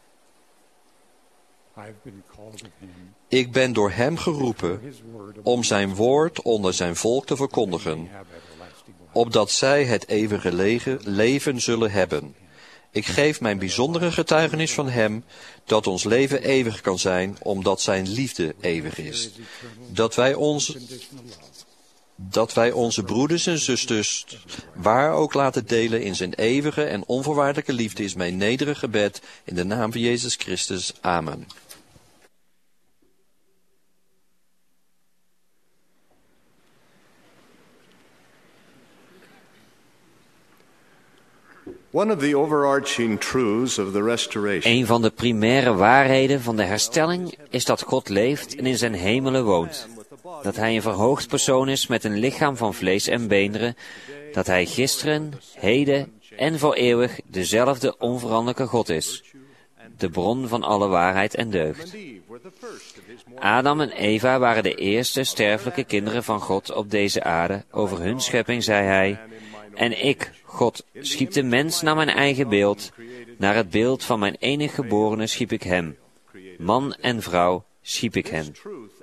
Ik ben door hem geroepen om zijn woord onder zijn volk te verkondigen, opdat zij het eeuwige leven zullen hebben. Ik geef mijn bijzondere getuigenis van hem, dat ons leven eeuwig kan zijn, omdat zijn liefde eeuwig is. Dat wij ons, dat wij onze broeders en zusters waar ook laten delen in zijn eeuwige en onvoorwaardelijke liefde is mijn nederige gebed in de naam van Jezus Christus. Amen. Een van de primaire waarheden van de herstelling is dat God leeft en in zijn hemelen woont. Dat hij een verhoogd persoon is met een lichaam van vlees en beenderen. Dat hij gisteren, heden en voor eeuwig dezelfde onveranderlijke God is, de bron van alle waarheid en deugd. Adam en Eva waren de eerste sterfelijke kinderen van God op deze aarde. Over hun schepping zei hij: en ik, God, schiep de mens naar mijn eigen beeld, naar het beeld van mijn enig geborene schiep ik hem. Man en vrouw schiep ik hen.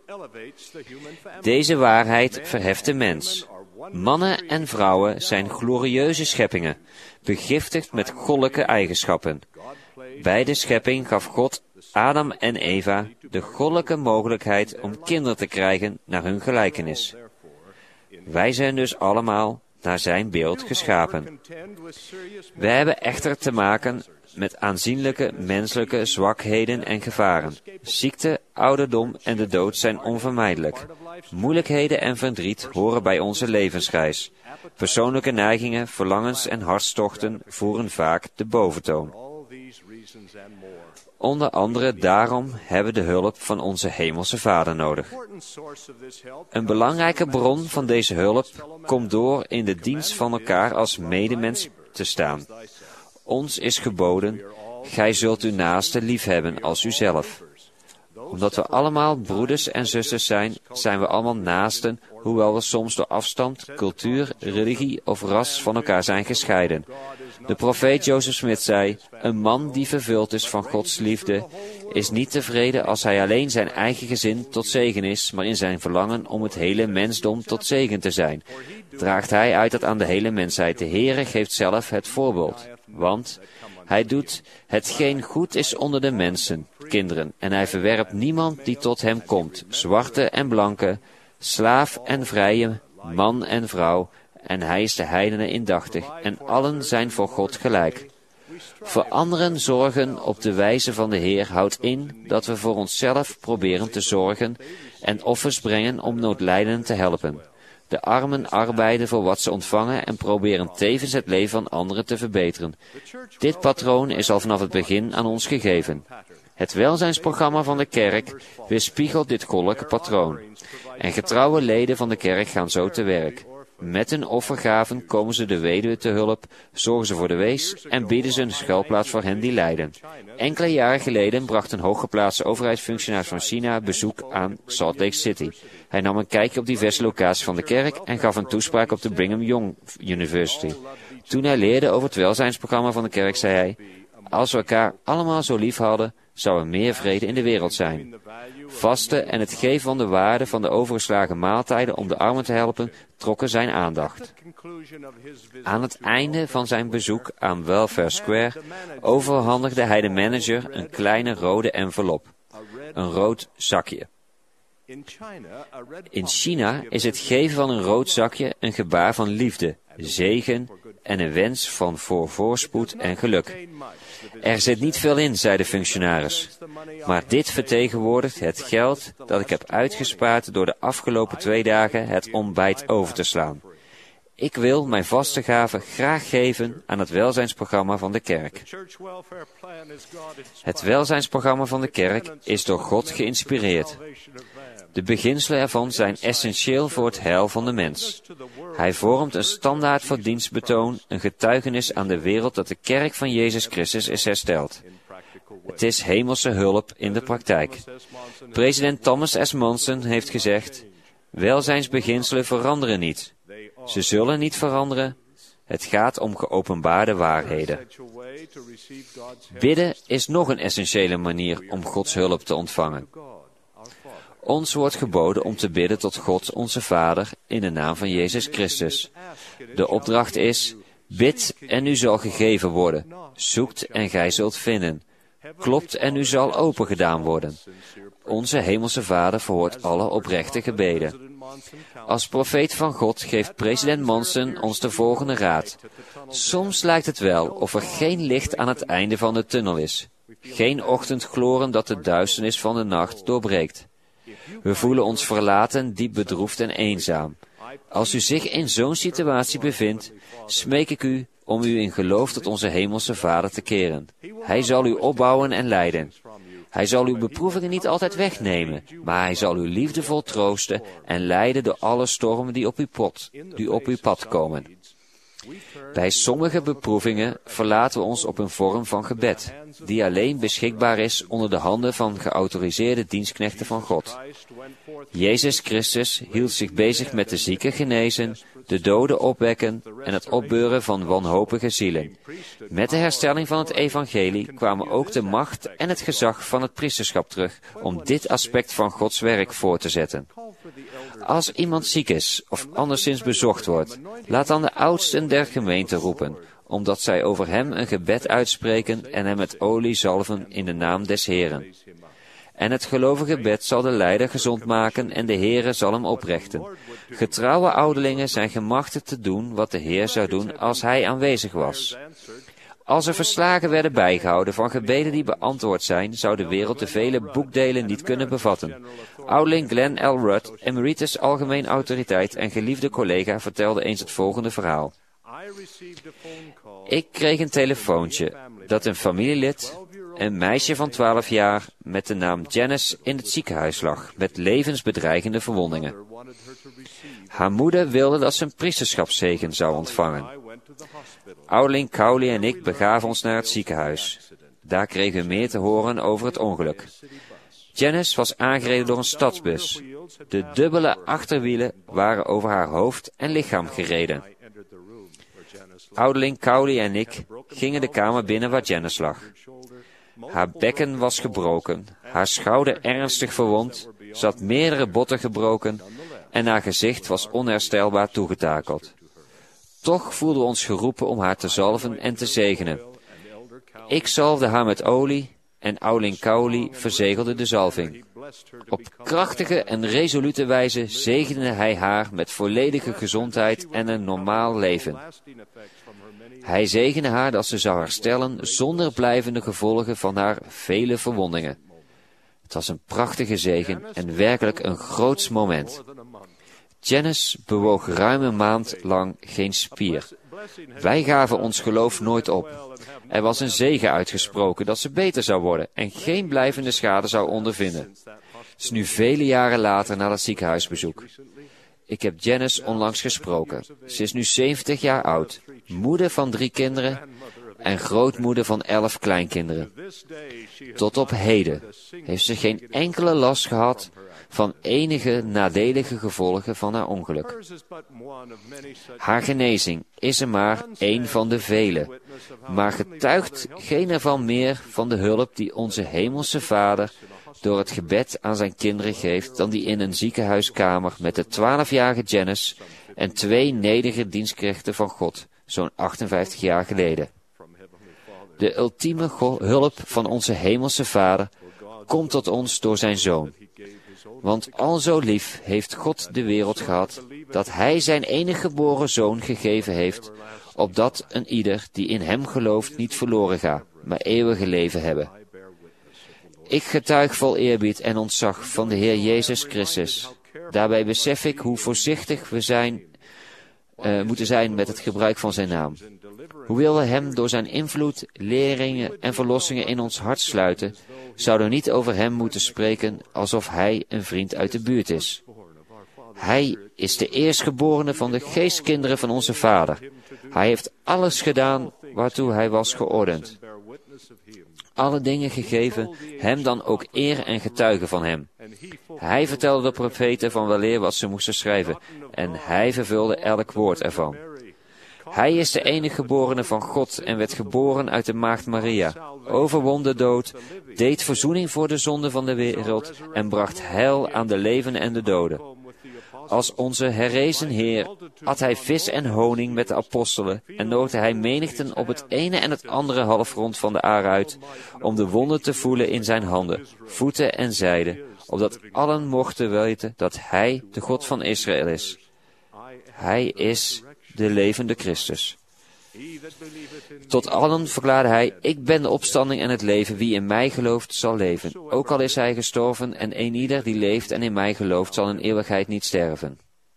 Deze waarheid verheft de mens. Mannen en vrouwen zijn glorieuze scheppingen, begiftigd met goddelijke eigenschappen. Bij de schepping gaf God Adam en Eva de goddelijke mogelijkheid om kinderen te krijgen naar hun gelijkenis. Wij zijn dus allemaal naar zijn beeld geschapen. Wij hebben echter te maken met aanzienlijke menselijke zwakheden en gevaren. Ziekte, ouderdom en de dood zijn onvermijdelijk. Moeilijkheden en verdriet horen bij onze levensreis. Persoonlijke neigingen, verlangens en hartstochten voeren vaak de boventoon. Onder andere daarom hebben we de hulp van onze hemelse Vader nodig. Een belangrijke bron van deze hulp komt door in de dienst van elkaar als medemens te staan. Ons is geboden: gij zult uw naaste liefhebben als uzelf. Omdat we allemaal broeders en zusters zijn, zijn we allemaal naasten, hoewel we soms door afstand, cultuur, religie of ras van elkaar zijn gescheiden. De profeet Joseph Smith zei: een man die vervuld is van Gods liefde, is niet tevreden als hij alleen zijn eigen gezin tot zegen is, maar in zijn verlangen om het hele mensdom tot zegen te zijn, draagt hij uit dat aan de hele mensheid. De Heere geeft zelf het voorbeeld, want hij doet hetgeen goed is onder de mensen, kinderen, en hij verwerpt niemand die tot hem komt, zwarte en blanke, slaaf en vrije, man en vrouw, en hij is de heidenen indachtig, en allen zijn voor God gelijk. Voor anderen zorgen op de wijze van de Heer houdt in dat we voor onszelf proberen te zorgen en offers brengen om noodlijdenden te helpen. De armen arbeiden voor wat ze ontvangen en proberen tevens het leven van anderen te verbeteren. Dit patroon is al vanaf het begin aan ons gegeven. Het welzijnsprogramma van de kerk weerspiegelt dit goddelijke patroon. En getrouwe leden van de kerk gaan zo te werk. Met hun offergaven komen ze de weduwe te hulp, zorgen ze voor de wees en bieden ze een schuilplaats voor hen die lijden. Enkele jaren geleden bracht een hooggeplaatste overheidsfunctionaris van China bezoek aan Salt Lake City. Hij nam een kijkje op diverse locaties van de kerk en gaf een toespraak op de Brigham Young University. Toen hij leerde over het welzijnsprogramma van de kerk, zei hij: als we elkaar allemaal zo lief hadden, zou er meer vrede in de wereld zijn. Vasten en het geven van de waarde van de overgeslagen maaltijden om de armen te helpen, trokken zijn aandacht. Aan het einde van zijn bezoek aan Welfare Square overhandigde hij de manager een kleine rode envelop, een rood zakje. In China is het geven van een rood zakje een gebaar van liefde, zegen en een wens van voor voorspoed en geluk. Er zit niet veel in, zei de functionaris, maar dit vertegenwoordigt het geld dat ik heb uitgespaard door de afgelopen twee dagen het ontbijt over te slaan. Ik wil mijn vaste gaven graag geven aan het welzijnsprogramma van de kerk. Het welzijnsprogramma van de kerk is door God geïnspireerd. De beginselen ervan zijn essentieel voor het heil van de mens. Hij vormt een standaard voor dienstbetoon, een getuigenis aan de wereld dat de kerk van Jezus Christus is hersteld. Het is hemelse hulp in de praktijk. President Thomas S. Monson heeft gezegd: welzijnsbeginselen veranderen niet. Ze zullen niet veranderen. Het gaat om geopenbaarde waarheden. Bidden is nog een essentiële manier om Gods hulp te ontvangen. Ons wordt geboden om te bidden tot God onze Vader in de naam van Jezus Christus. De opdracht is: bid en u zal gegeven worden. Zoekt en gij zult vinden. Klopt en u zal opengedaan worden. Onze hemelse Vader verhoort alle oprechte gebeden. Als profeet van God geeft president Monson ons de volgende raad. Soms lijkt het wel of er geen licht aan het einde van de tunnel is. Geen ochtendgloren dat de duisternis van de nacht doorbreekt. We voelen ons verlaten, diep bedroefd en eenzaam. Als u zich in zo'n situatie bevindt, smeek ik u om u in geloof tot onze hemelse Vader te keren. Hij zal u opbouwen en leiden. Hij zal uw beproevingen niet altijd wegnemen, maar hij zal u liefdevol troosten en leiden door alle stormen die op uw, pot, die op uw pad komen. Bij sommige beproevingen verlaten we ons op een vorm van gebed, die alleen beschikbaar is onder de handen van geautoriseerde dienstknechten van God. Jezus Christus hield zich bezig met de zieken genezen, de doden opwekken en het opbeuren van wanhopige zielen. Met de herstelling van het evangelie kwamen ook de macht en het gezag van het priesterschap terug om dit aspect van Gods werk voor te zetten. Als iemand ziek is of anderszins bezocht wordt, laat dan de oudsten der gemeente roepen, omdat zij over hem een gebed uitspreken en hem met olie zalven in de naam des Heren. En het gelovige bed zal de lijder gezond maken en de Heere zal hem oprichten. Getrouwe ouderlingen zijn gemachtigd te doen wat de Heer zou doen als hij aanwezig was. Als er verslagen werden bijgehouden van gebeden die beantwoord zijn, zou de wereld de vele boekdelen niet kunnen bevatten. Ouderling Glenn L. Rudd, emeritus algemeen autoriteit en geliefde collega, vertelde eens het volgende verhaal. Ik kreeg een telefoontje dat een familielid, een meisje van twaalf jaar, met de naam Janice in het ziekenhuis lag, met levensbedreigende verwondingen. Haar moeder wilde dat ze een priesterschapszegen zou ontvangen. Ouderling Cowley en ik begaven ons naar het ziekenhuis. Daar kregen we meer te horen over het ongeluk. Janice was aangereden door een stadsbus. De dubbele achterwielen waren over haar hoofd en lichaam gereden. Ouderling Cowley en ik gingen de kamer binnen waar Janice lag. Haar bekken was gebroken, haar schouder ernstig verwond, ze had meerdere botten gebroken en haar gezicht was onherstelbaar toegetakeld. Toch voelden we ons geroepen om haar te zalven en te zegenen. Ik zalfde haar met olie en ouderling Cowley verzegelde de zalving. Op krachtige en resolute wijze zegende hij haar met volledige gezondheid en een normaal leven. Hij zegende haar dat ze zou herstellen zonder blijvende gevolgen van haar vele verwondingen. Het was een prachtige zegen en werkelijk een groots moment. Janice bewoog ruim een maand lang geen spier. Wij gaven ons geloof nooit op. Er was een zegen uitgesproken dat ze beter zou worden en geen blijvende schade zou ondervinden. Het is nu vele jaren later na dat ziekenhuisbezoek. Ik heb Janice onlangs gesproken. Ze is nu zeventig jaar oud, moeder van drie kinderen en grootmoeder van elf kleinkinderen. Tot op heden heeft ze geen enkele last gehad van enige nadelige gevolgen van haar ongeluk. Haar genezing is er maar één van de vele, maar getuigt geen ervan meer van de hulp die onze hemelse Vader door het gebed aan zijn kinderen geeft dan die in een ziekenhuiskamer met de twaalfjarige Janice en twee nederige dienstknechten van God, zo'n achtenvijftig jaar geleden. De ultieme hulp van onze hemelse Vader komt tot ons door zijn Zoon. Want al zo lief heeft God de wereld gehad, dat hij zijn enige geboren Zoon gegeven heeft, opdat een ieder die in hem gelooft niet verloren gaat, maar eeuwige leven hebben. Ik getuig vol eerbied en ontzag van de Heer Jezus Christus. Daarbij besef ik hoe voorzichtig we zijn, uh, moeten zijn met het gebruik van zijn naam. Hoewel we hem door zijn invloed, leringen en verlossingen in ons hart sluiten, zouden we niet over hem moeten spreken alsof hij een vriend uit de buurt is. Hij is de eerstgeborene van de geestkinderen van onze Vader. Hij heeft alles gedaan waartoe hij was geordend. Alle dingen gegeven, hem dan ook eer en getuigen van hem. Hij vertelde de profeten van weleer wat ze moesten schrijven, en hij vervulde elk woord ervan. Hij is de enige geborene van God en werd geboren uit de maagd Maria, overwon de dood, deed verzoening voor de zonde van de wereld en bracht heil aan de levenden en de doden. Als onze herrezen Heer at hij vis en honing met de apostelen en nodigde hij menigten op het ene en het andere halfrond van de aarde uit, om de wonden te voelen in zijn handen, voeten en zijden, opdat allen mochten weten dat hij de God van Israël is. Hij is de levende Christus. Tot allen verklaarde hij, ik ben de opstanding en het leven, wie in mij gelooft zal leven. Ook al is hij gestorven en een ieder die leeft en in mij gelooft zal in eeuwigheid niet sterven.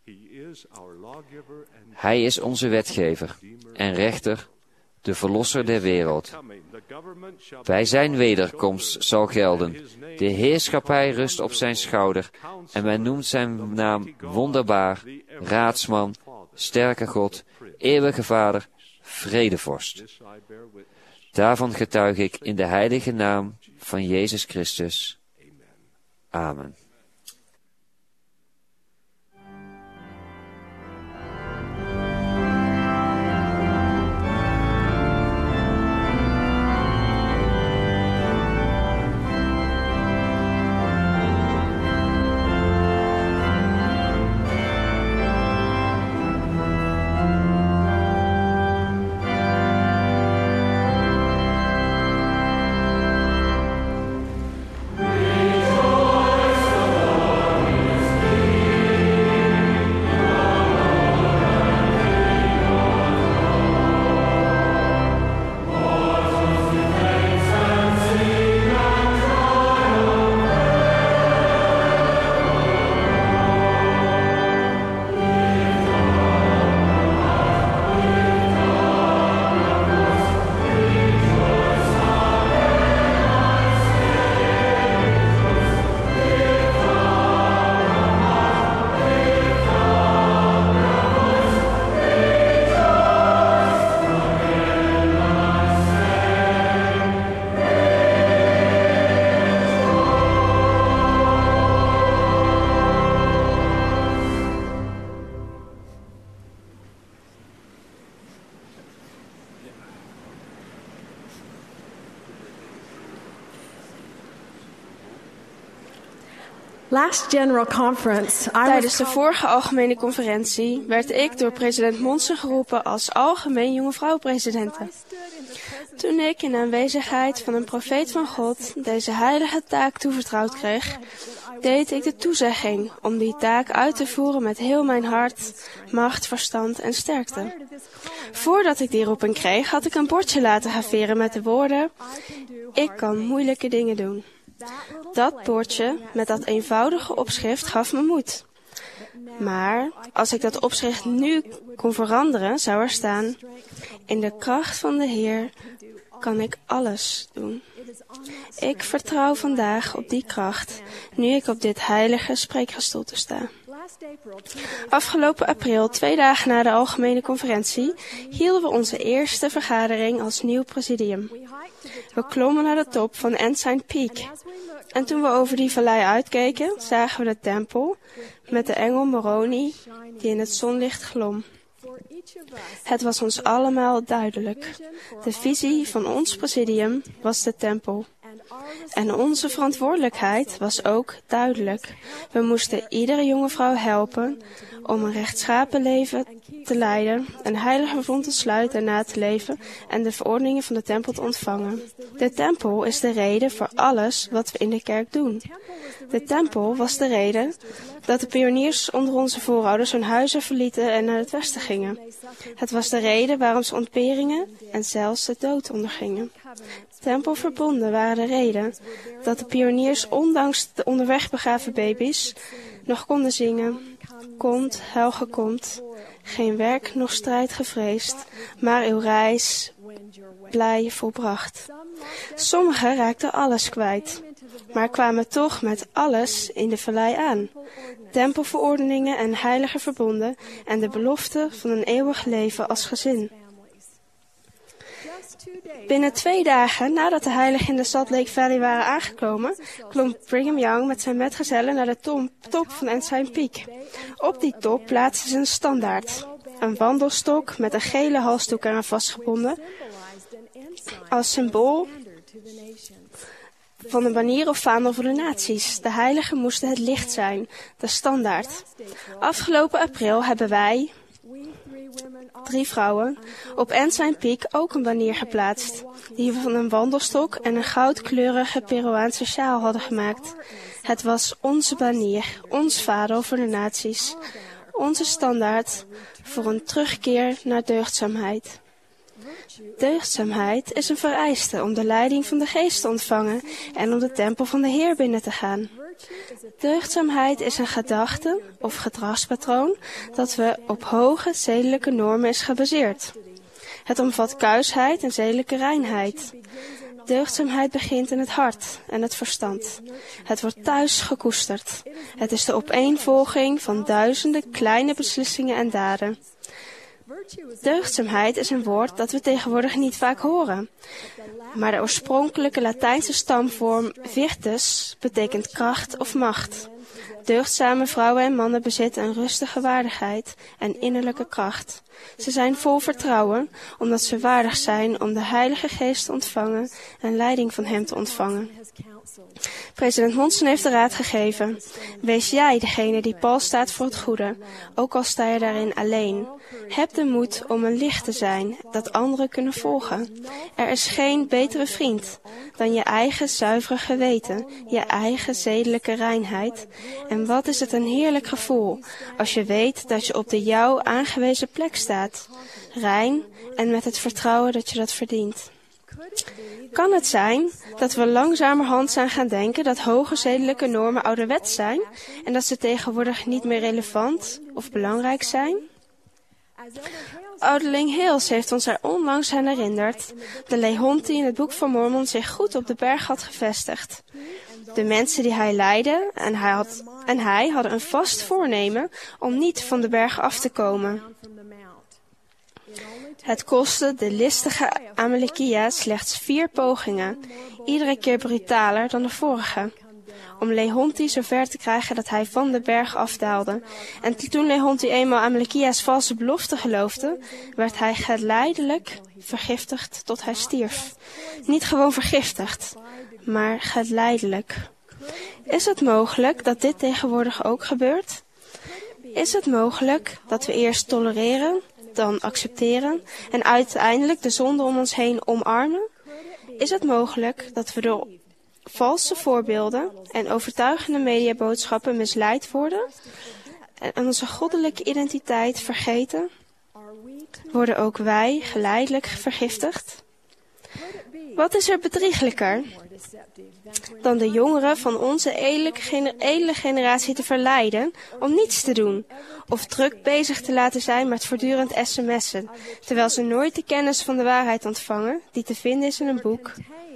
Hij is onze wetgever en rechter, de verlosser der wereld. Bij zijn wederkomst zal gelden, de heerschappij rust op zijn schouder en men noemt zijn naam wonderbaar, raadsman, sterke God, eeuwige Vader, vredevorst. Daarvan getuig ik in de heilige naam van Jezus Christus. Amen. Last General Conference, Tijdens de vorige algemene conferentie werd ik door president Monson geroepen als algemeen jonge vrouw-presidente. Toen ik in aanwezigheid van een profeet van God deze heilige taak toevertrouwd kreeg, deed ik de toezegging om die taak uit te voeren met heel mijn hart, macht, verstand en sterkte. Voordat ik die roeping kreeg, had ik een bordje laten graveren met de woorden: ik kan moeilijke dingen doen. Dat bordje met dat eenvoudige opschrift gaf me moed. Maar als ik dat opschrift nu kon veranderen, zou er staan: in de kracht van de Heer kan ik alles doen. Ik vertrouw vandaag op die kracht, nu ik op dit heilige spreekgestoelte sta. Afgelopen april, twee dagen na de algemene conferentie, hielden we onze eerste vergadering als nieuw presidium. We klommen naar de top van Ensign Peak. En toen we over die vallei uitkeken, zagen we de tempel met de engel Moroni die in het zonlicht glom. Het was ons allemaal duidelijk. De visie van ons presidium was de tempel. En onze verantwoordelijkheid was ook duidelijk. We moesten iedere jonge vrouw helpen om een rechtschapen leven te leiden, een heilige verbond te sluiten en na te leven en de verordeningen van de tempel te ontvangen. De tempel is de reden voor alles wat we in de kerk doen. De tempel was de reden dat de pioniers onder onze voorouders hun huizen verlieten en naar het westen gingen. Het was de reden waarom ze ontberingen en zelfs de dood ondergingen. Tempelverbonden waren de reden dat de pioniers ondanks de onderweg begraven baby's nog konden zingen: komt, Helge komt, geen werk noch strijd gevreesd, maar uw reis blij volbracht. Sommigen raakten alles kwijt, maar kwamen toch met alles in de vallei aan. Tempelverordeningen en heilige verbonden en de belofte van een eeuwig leven als gezin. Binnen twee dagen nadat de heiligen in de Salt Lake Valley waren aangekomen, klom Brigham Young met zijn metgezellen naar de top, top van Ensign Peak. Op die top plaatsten ze een standaard, een wandelstok met een gele halsdoek eraan vastgebonden, als symbool van een banier of vaandel voor de naties. De heiligen moesten het licht zijn, de standaard. Afgelopen april hebben wij, drie vrouwen, op Ensign Peak ook een banier geplaatst, die we van een wandelstok en een goudkleurige Peruaanse sjaal hadden gemaakt. Het was onze banier, ons vaandel voor de naties, onze standaard voor een terugkeer naar deugdzaamheid. Deugdzaamheid is een vereiste om de leiding van de geest te ontvangen en om de tempel van de Heer binnen te gaan. Deugdzaamheid is een gedachte of gedragspatroon dat we op hoge zedelijke normen is gebaseerd. Het omvat kuisheid en zedelijke reinheid. Deugdzaamheid begint in het hart en het verstand. Het wordt thuis gekoesterd. Het is de opeenvolging van duizenden kleine beslissingen en daden. Deugdzaamheid is een woord dat we tegenwoordig niet vaak horen. Maar de oorspronkelijke Latijnse stamvorm virtus betekent kracht of macht. Deugdzame vrouwen en mannen bezitten een rustige waardigheid en innerlijke kracht. Ze zijn vol vertrouwen, omdat ze waardig zijn om de Heilige Geest te ontvangen en leiding van Hem te ontvangen. President Monson heeft de raad gegeven: wees jij degene die pal staat voor het goede, ook al sta je daarin alleen. Heb de moed om een licht te zijn, dat anderen kunnen volgen. Er is geen betere vriend dan je eigen zuivere geweten, je eigen zedelijke reinheid. En wat is het een heerlijk gevoel, als je weet dat je op de jou aangewezen plek staat, rein en met het vertrouwen dat je dat verdient. Kan het zijn dat we langzamerhand zijn gaan denken dat hoge zedelijke normen ouderwets zijn en dat ze tegenwoordig niet meer relevant of belangrijk zijn? Ouderling Hales heeft ons er onlangs aan herinnerd dat Leontie in het Boek van Mormon zich goed op de berg had gevestigd. De mensen die hij leidde en hij, had, en hij hadden een vast voornemen om niet van de berg af te komen. Het kostte de listige Amalekia slechts vier pogingen, iedere keer brutaler dan de vorige, om Leontie zover te krijgen dat hij van de berg afdaalde. En toen Leontie eenmaal Amalekia's valse belofte geloofde, werd hij geleidelijk vergiftigd tot hij stierf. Niet gewoon vergiftigd, maar geleidelijk. Is het mogelijk dat dit tegenwoordig ook gebeurt? Is het mogelijk dat we eerst tolereren, dan accepteren en uiteindelijk de zonde om ons heen omarmen? Is het mogelijk dat we door valse voorbeelden en overtuigende mediaboodschappen misleid worden en onze goddelijke identiteit vergeten? Worden ook wij geleidelijk vergiftigd? Wat is er bedrieglijker dan de jongeren van onze edele generatie te verleiden om niets te doen of druk bezig te laten zijn met voortdurend sms'en, terwijl ze nooit de kennis van de waarheid ontvangen die te vinden is in een boek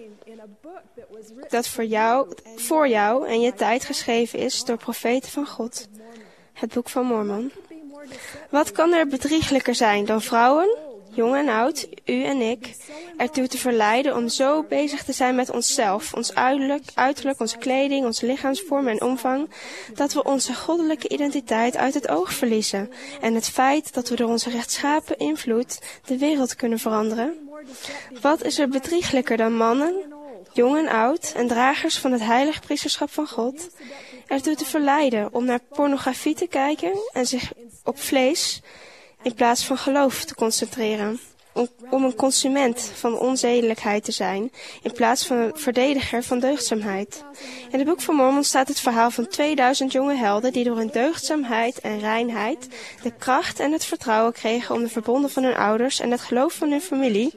dat voor jou, voor jou en je tijd geschreven is door profeten van God, het Boek van Mormon. Wat kan er bedrieglijker zijn dan vrouwen, jong en oud, u en ik, ertoe te verleiden om zo bezig te zijn met onszelf, ons uiterlijk, uiterlijk, onze kleding, onze lichaamsvorm en omvang, dat we onze goddelijke identiteit uit het oog verliezen en het feit dat we door onze rechtschapen invloed de wereld kunnen veranderen? Wat is er bedrieglijker dan mannen, jong en oud en dragers van het heilige priesterschap van God, ertoe te verleiden om naar pornografie te kijken en zich op vlees in plaats van geloof te concentreren, om, om een consument van onzedelijkheid te zijn, in plaats van een verdediger van deugdzaamheid. In het Boek van Mormon staat het verhaal van tweeduizend jonge helden die door hun deugdzaamheid en reinheid de kracht en het vertrouwen kregen om de verbonden van hun ouders en het geloof van hun familie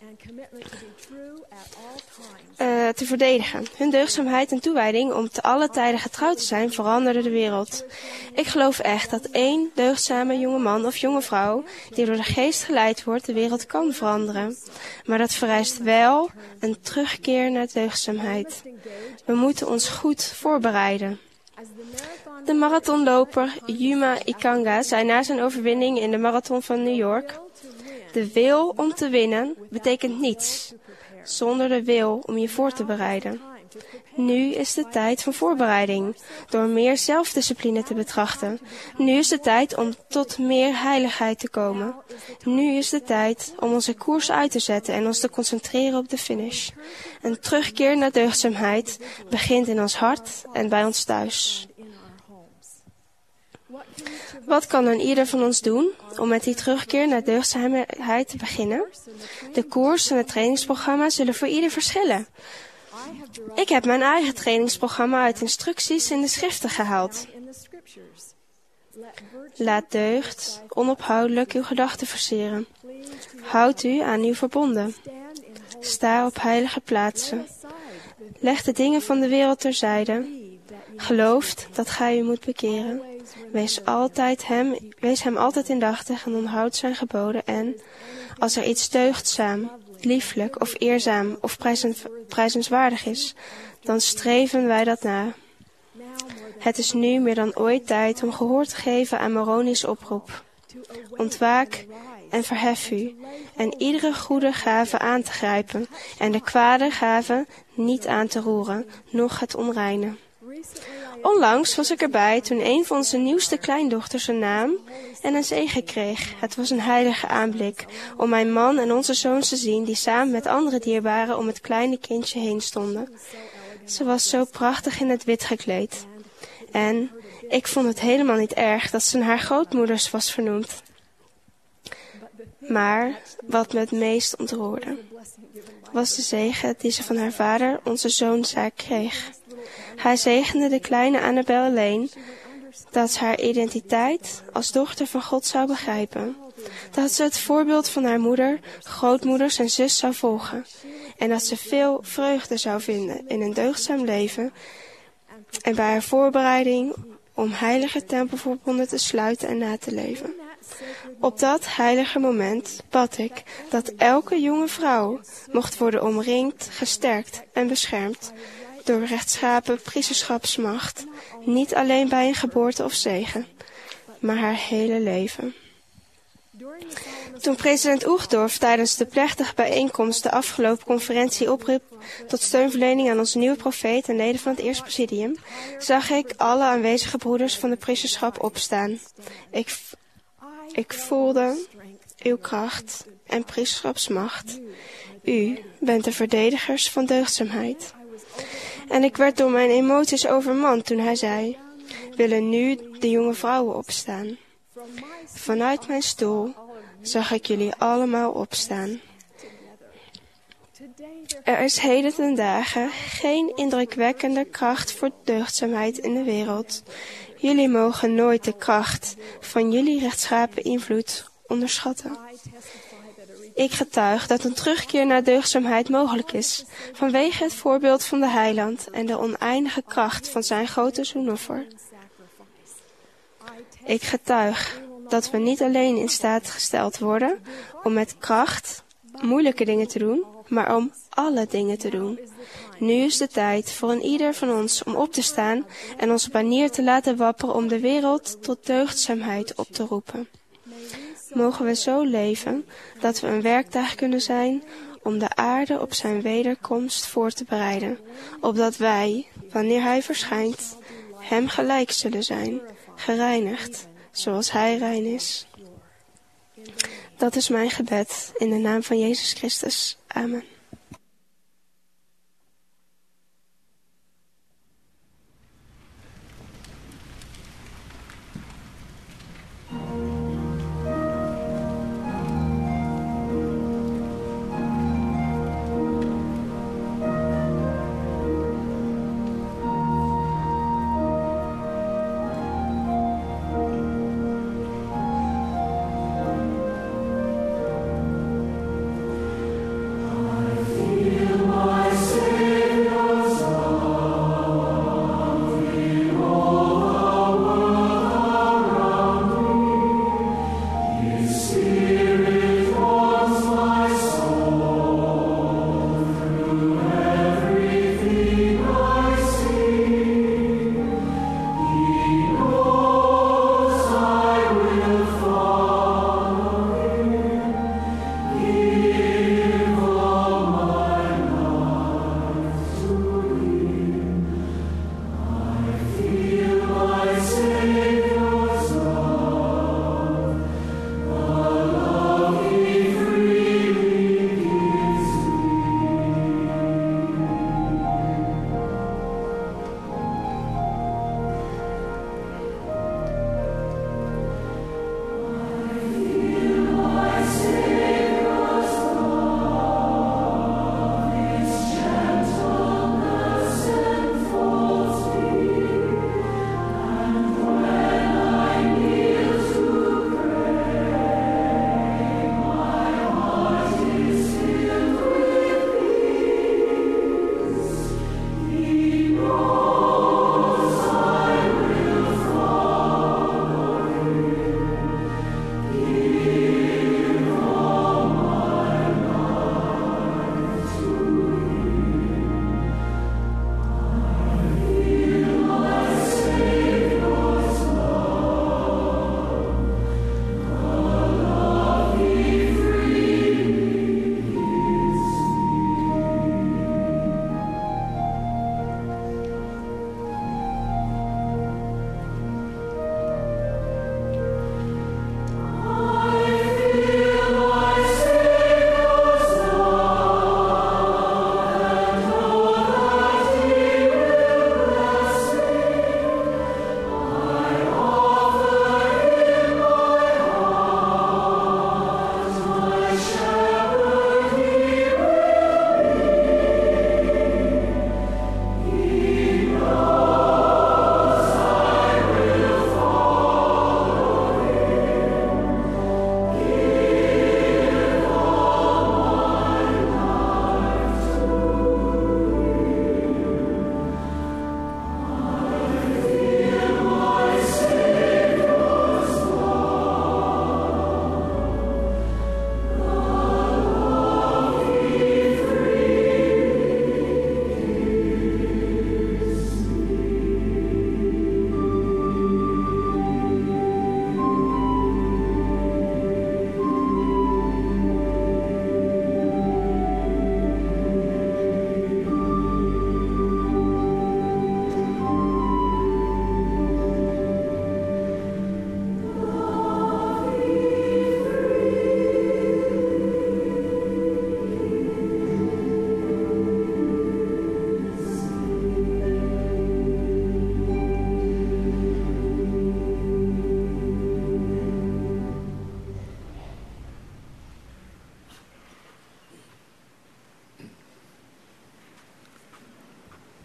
Uh, te verdedigen. Hun deugdzaamheid en toewijding om te alle tijden getrouw te zijn veranderde de wereld. Ik geloof echt dat één deugdzame jonge man of jonge vrouw die door de geest geleid wordt de wereld kan veranderen. Maar dat vereist wel een terugkeer naar deugdzaamheid. We moeten ons goed voorbereiden. De marathonloper Yuma Ikanga zei na zijn overwinning in de marathon van New York: de wil om te winnen betekent niets zonder de wil om je voor te bereiden. Nu is de tijd van voorbereiding, door meer zelfdiscipline te betrachten. Nu is de tijd om tot meer heiligheid te komen. Nu is de tijd om onze koers uit te zetten en ons te concentreren op de finish. Een terugkeer naar deugdzaamheid begint in ons hart en bij ons thuis. Wat kan dan ieder van ons doen om met die terugkeer naar deugdzaamheid te beginnen? De koers en het trainingsprogramma zullen voor ieder verschillen. Ik heb mijn eigen trainingsprogramma uit instructies in de schriften gehaald. Laat deugd onophoudelijk uw gedachten verseren. Houd u aan uw verbonden. Sta op heilige plaatsen. Leg de dingen van de wereld terzijde. Gelooft dat gij u moet bekeren. Wees, altijd hem, wees hem altijd indachtig en onthoud zijn geboden. En als er iets deugdzaam, lieflijk of eerzaam of prijzen, prijzenswaardig is, dan streven wij dat na. Het is nu meer dan ooit tijd om gehoor te geven aan Moroni's oproep. Ontwaak en verhef u, en iedere goede gave aan te grijpen, en de kwade gave niet aan te roeren, noch het onreine. Onlangs was ik erbij toen een van onze nieuwste kleindochters een naam en een zegen kreeg. Het was een heilige aanblik om mijn man en onze zoons te zien die samen met andere dierbaren om het kleine kindje heen stonden. Ze was zo prachtig in het wit gekleed. En ik vond het helemaal niet erg dat ze naar haar grootmoeders was vernoemd. Maar wat me het meest ontroerde, was de zegen die ze van haar vader, onze zoon Zaak, kreeg. Hij zegende de kleine Annabel alleen dat ze haar identiteit als dochter van God zou begrijpen. Dat ze het voorbeeld van haar moeder, grootmoeders en zus zou volgen. En dat ze veel vreugde zou vinden in een deugdzaam leven en bij haar voorbereiding om heilige tempelverbonden te sluiten en na te leven. Op dat heilige moment bad ik dat elke jonge vrouw mocht worden omringd, gesterkt en beschermd door rechtschapen priesterschapsmacht, niet alleen bij een geboorte of zegen, maar haar hele leven. Toen president Oegdorf tijdens de plechtige bijeenkomst de afgelopen conferentie opriep tot steunverlening aan onze nieuwe profeet en leden van het Eerste Presidium, zag ik alle aanwezige broeders van de priesterschap opstaan. Ik, ik voelde uw kracht en priesterschapsmacht. U bent de verdedigers van deugdzaamheid. En ik werd door mijn emoties overmand toen hij zei, willen nu de jonge vrouwen opstaan. Vanuit mijn stoel zag ik jullie allemaal opstaan. Er is heden ten dagen geen indrukwekkende kracht voor deugdzaamheid in de wereld. Jullie mogen nooit de kracht van jullie rechtschapen invloed onderschatten. Ik getuig dat een terugkeer naar deugdzaamheid mogelijk is, vanwege het voorbeeld van de Heiland en de oneindige kracht van zijn grote zoenoffer. Ik getuig dat we niet alleen in staat gesteld worden om met kracht moeilijke dingen te doen, maar om alle dingen te doen. Nu is de tijd voor een ieder van ons om op te staan en onze banier te laten wapperen om de wereld tot deugdzaamheid op te roepen. Mogen we zo leven dat we een werktuig kunnen zijn om de aarde op zijn wederkomst voor te bereiden, opdat wij, wanneer hij verschijnt, hem gelijk zullen zijn, gereinigd, zoals hij rein is. Dat is mijn gebed in de naam van Jezus Christus. Amen. I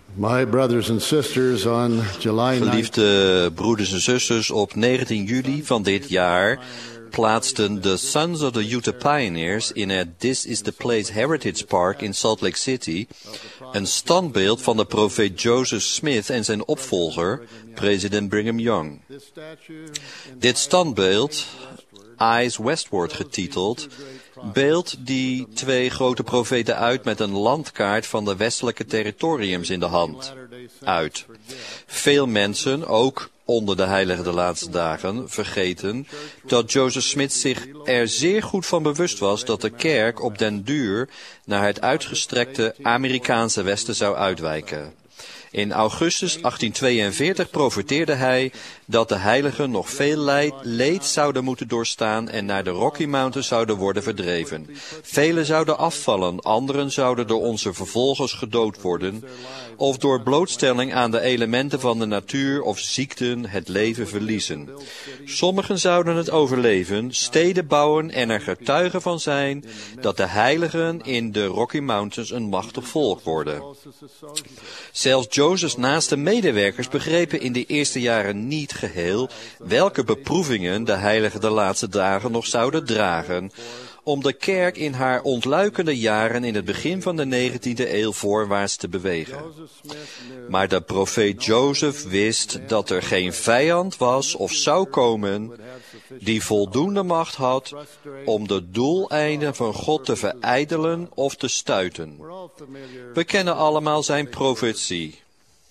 My brothers and sisters, on July Geliefde broeders en zusters, op negentien juli van dit jaar plaatsten de Sons of the Utah Pioneers in het This is the Place Heritage Park in Salt Lake City een standbeeld van de profeet Joseph Smith en zijn opvolger, president Brigham Young. Dit standbeeld, Eyes Westward getiteld, beeldt die twee grote profeten uit met een landkaart van de westelijke territoriums in de hand uit. Veel mensen, ook onder de heiligen de laatste dagen, vergeten dat Joseph Smith zich er zeer goed van bewust was dat de kerk op den duur naar het uitgestrekte Amerikaanse Westen zou uitwijken. In augustus achttien tweeënveertig profeteerde hij dat de heiligen nog veel leed zouden moeten doorstaan en naar de Rocky Mountains zouden worden verdreven. Velen zouden afvallen, anderen zouden door onze vervolgers gedood worden, of door blootstelling aan de elementen van de natuur of ziekten het leven verliezen. Sommigen zouden het overleven, steden bouwen en er getuigen van zijn dat de heiligen in de Rocky Mountains een machtig volk worden. Zelfs Joseph's naaste medewerkers begrepen in de eerste jaren niet geheel welke beproevingen de heiligen de laatste dagen nog zouden dragen, om de kerk in haar ontluikende jaren in het begin van de negentiende eeuw voorwaarts te bewegen. Maar de profeet Joseph wist dat er geen vijand was of zou komen die voldoende macht had om de doeleinden van God te verijdelen of te stuiten. We kennen allemaal zijn profetie.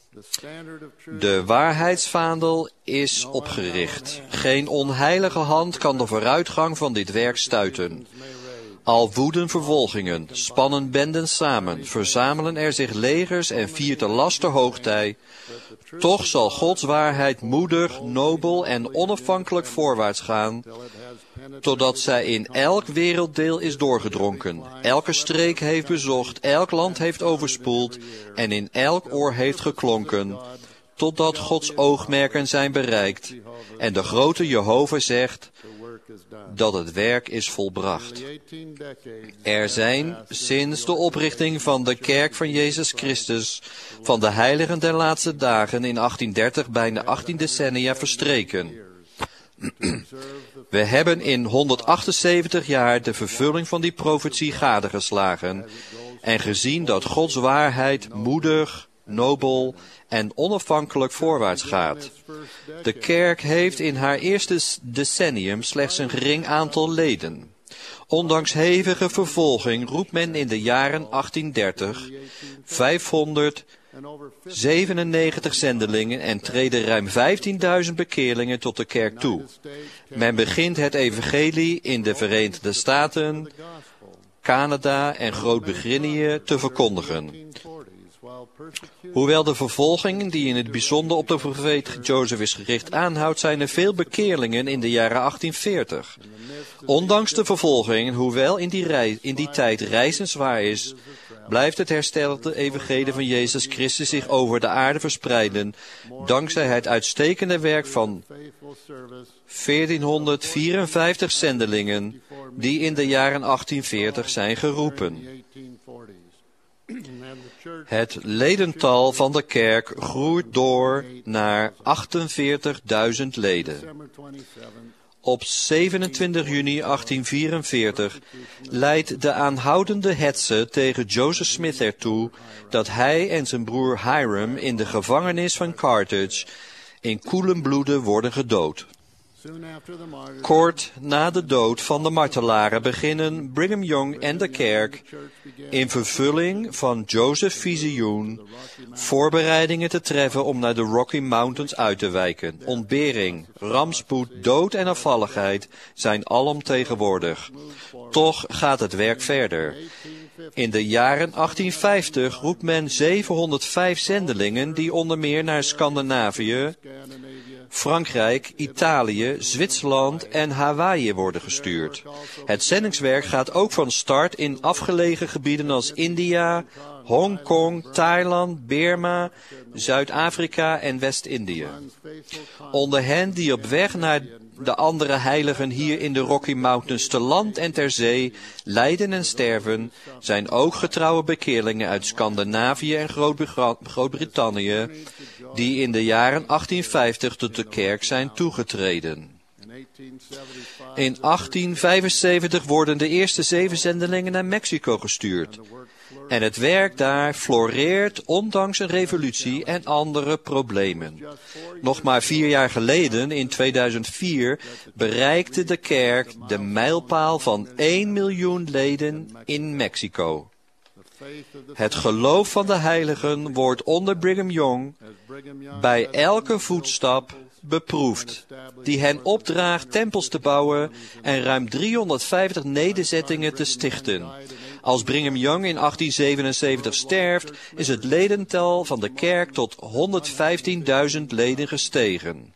De waarheidsvaandel is opgericht. Geen onheilige hand kan de vooruitgang van dit werk stuiten. Al woeden vervolgingen, spannen benden samen, verzamelen er zich legers en viert de laster hoogtij. Toch zal Gods waarheid moedig, nobel en onafhankelijk voorwaarts gaan, totdat zij in elk werelddeel is doorgedronken, elke streek heeft bezocht, elk land heeft overspoeld en in elk oor heeft geklonken, totdat Gods oogmerken zijn bereikt en de grote Jehovah zegt dat het werk is volbracht. Er zijn sinds de oprichting van de kerk van Jezus Christus van de heiligen der laatste dagen in achttien dertig bijna achttien decennia verstreken. We hebben in honderdachtenzeventig jaar de vervulling van die profetie gadegeslagen en gezien dat Gods waarheid moedig, nobel en onafhankelijk voorwaarts gaat. De kerk heeft in haar eerste decennium slechts een gering aantal leden. Ondanks hevige vervolging roept men in de jaren achttien dertig vijfhonderdzevenennegentig zendelingen en treden ruim vijftienduizend bekeerlingen tot de kerk toe. Men begint het evangelie in de Verenigde Staten, Canada en Groot-Brittannië te verkondigen. Hoewel de vervolging die in het bijzonder op de profeet Joseph is gericht aanhoudt, zijn er veel bekeerlingen in de jaren achttien veertig. Ondanks de vervolging, hoewel in die, rei, in die tijd reizen zwaar is, blijft het herstelde evangelie van Jezus Christus zich over de aarde verspreiden, dankzij het uitstekende werk van veertienhonderdvierenvijftig zendelingen, die in de jaren achttien veertig zijn geroepen. Het ledental van de kerk groeit door naar achtenveertigduizend leden. Op zevenentwintig juni achttien vierenveertig leidt de aanhoudende hetze tegen Joseph Smith ertoe dat hij en zijn broer Hiram in de gevangenis van Carthage in koelen bloede worden gedood. Kort na de dood van de martelaren beginnen Brigham Young en de kerk, in vervulling van Joseph's visioen, voorbereidingen te treffen om naar de Rocky Mountains uit te wijken. Ontbering, rampspoed, dood en afvalligheid zijn alomtegenwoordig. Toch gaat het werk verder. In de jaren achttien vijftig roept men zevenhonderdvijf zendelingen die onder meer naar Scandinavië, Frankrijk, Italië, Zwitserland en Hawaii worden gestuurd. Het zendingswerk gaat ook van start in afgelegen gebieden als India, Hongkong, Thailand, Burma, Zuid-Afrika en West-Indië. Onder hen die op weg naar de andere heiligen hier in de Rocky Mountains te land en ter zee lijden en sterven, zijn ook getrouwe bekeerlingen uit Scandinavië en Groot-Brittannië, die in de jaren achttienvijftig tot de kerk zijn toegetreden. In achttien vijfenzeventig worden de eerste zeven zendelingen naar Mexico gestuurd. En het werk daar floreert ondanks een revolutie en andere problemen. Nog maar vier jaar geleden, in tweeduizend vier, bereikte de kerk de mijlpaal van één miljoen leden in Mexico. Het geloof van de heiligen wordt onder Brigham Young bij elke voetstap beproefd, die hen opdraagt tempels te bouwen en ruim driehonderdvijftig nederzettingen te stichten. Als Brigham Young in achttien zevenenzeventig sterft, is het ledental van de kerk tot honderdvijftienduizend leden gestegen.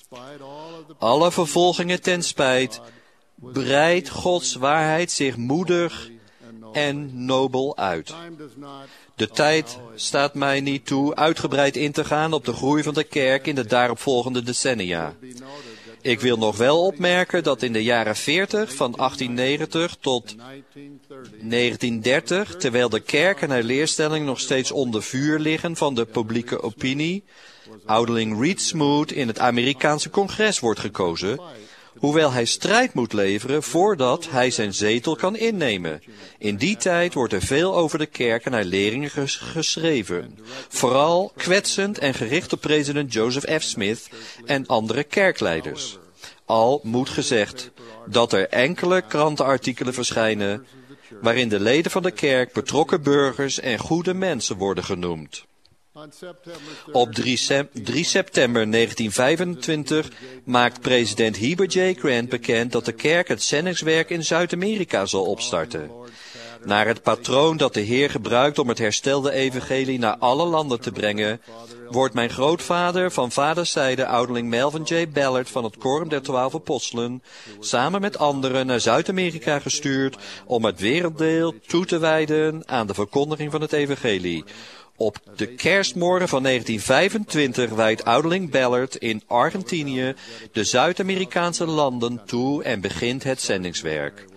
Alle vervolgingen ten spijt, breidt Gods waarheid zich moedig en nobel uit. De tijd staat mij niet toe uitgebreid in te gaan op de groei van de kerk in de daaropvolgende decennia. Ik wil nog wel opmerken dat in de jaren veertig van achttiennegentig tot negentiendertig, terwijl de kerk en haar leerstellingen nog steeds onder vuur liggen van de publieke opinie, ouderling Reed Smoot in het Amerikaanse congres wordt gekozen, hoewel hij strijd moet leveren voordat hij zijn zetel kan innemen. In die tijd wordt er veel over de kerk en haar leringen ges- geschreven. Vooral kwetsend en gericht op president Joseph F. Smith en andere kerkleiders. Al moet gezegd dat er enkele krantenartikelen verschijnen waarin de leden van de kerk betrokken burgers en goede mensen worden genoemd. Op drie september negentien vijfentwintig maakt president Heber J. Grant bekend dat de kerk het zendingswerk in Zuid-Amerika zal opstarten. Naar het patroon dat de Heer gebruikt om het herstelde evangelie naar alle landen te brengen, wordt mijn grootvader van vaderszijde ouderling Melvin J. Ballard van het Korum der Twaalf Apostelen samen met anderen naar Zuid-Amerika gestuurd om het werelddeel toe te wijden aan de verkondiging van het evangelie. Op de kerstmorgen van negentien vijfentwintig wijdt ouderling Ballard in Argentinië de Zuid-Amerikaanse landen toe en begint het zendingswerk.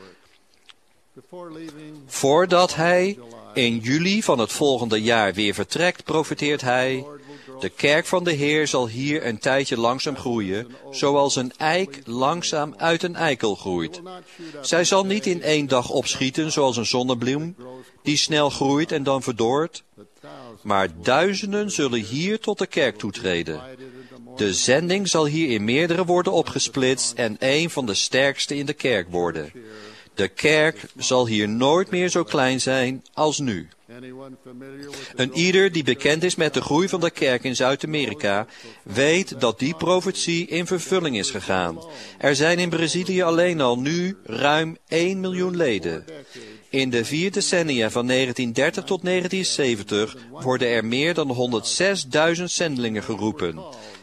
Voordat hij in juli van het volgende jaar weer vertrekt, profeteert hij: de kerk van de Heer zal hier een tijdje langzaam groeien, zoals een eik langzaam uit een eikel groeit. Zij zal niet in één dag opschieten zoals een zonnebloem, die snel groeit en dan verdort. Maar duizenden zullen hier tot de kerk toetreden. De zending zal hier in meerdere worden opgesplitst en een van de sterkste in de kerk worden. De kerk zal hier nooit meer zo klein zijn als nu. Een ieder die bekend is met de groei van de kerk in Zuid-Amerika, weet dat die profetie in vervulling is gegaan. Er zijn in Brazilië alleen al nu ruim één miljoen leden. In de vier decennia van negentien dertig tot negentien zeventig worden er meer dan honderdzesduizend zendelingen geroepen.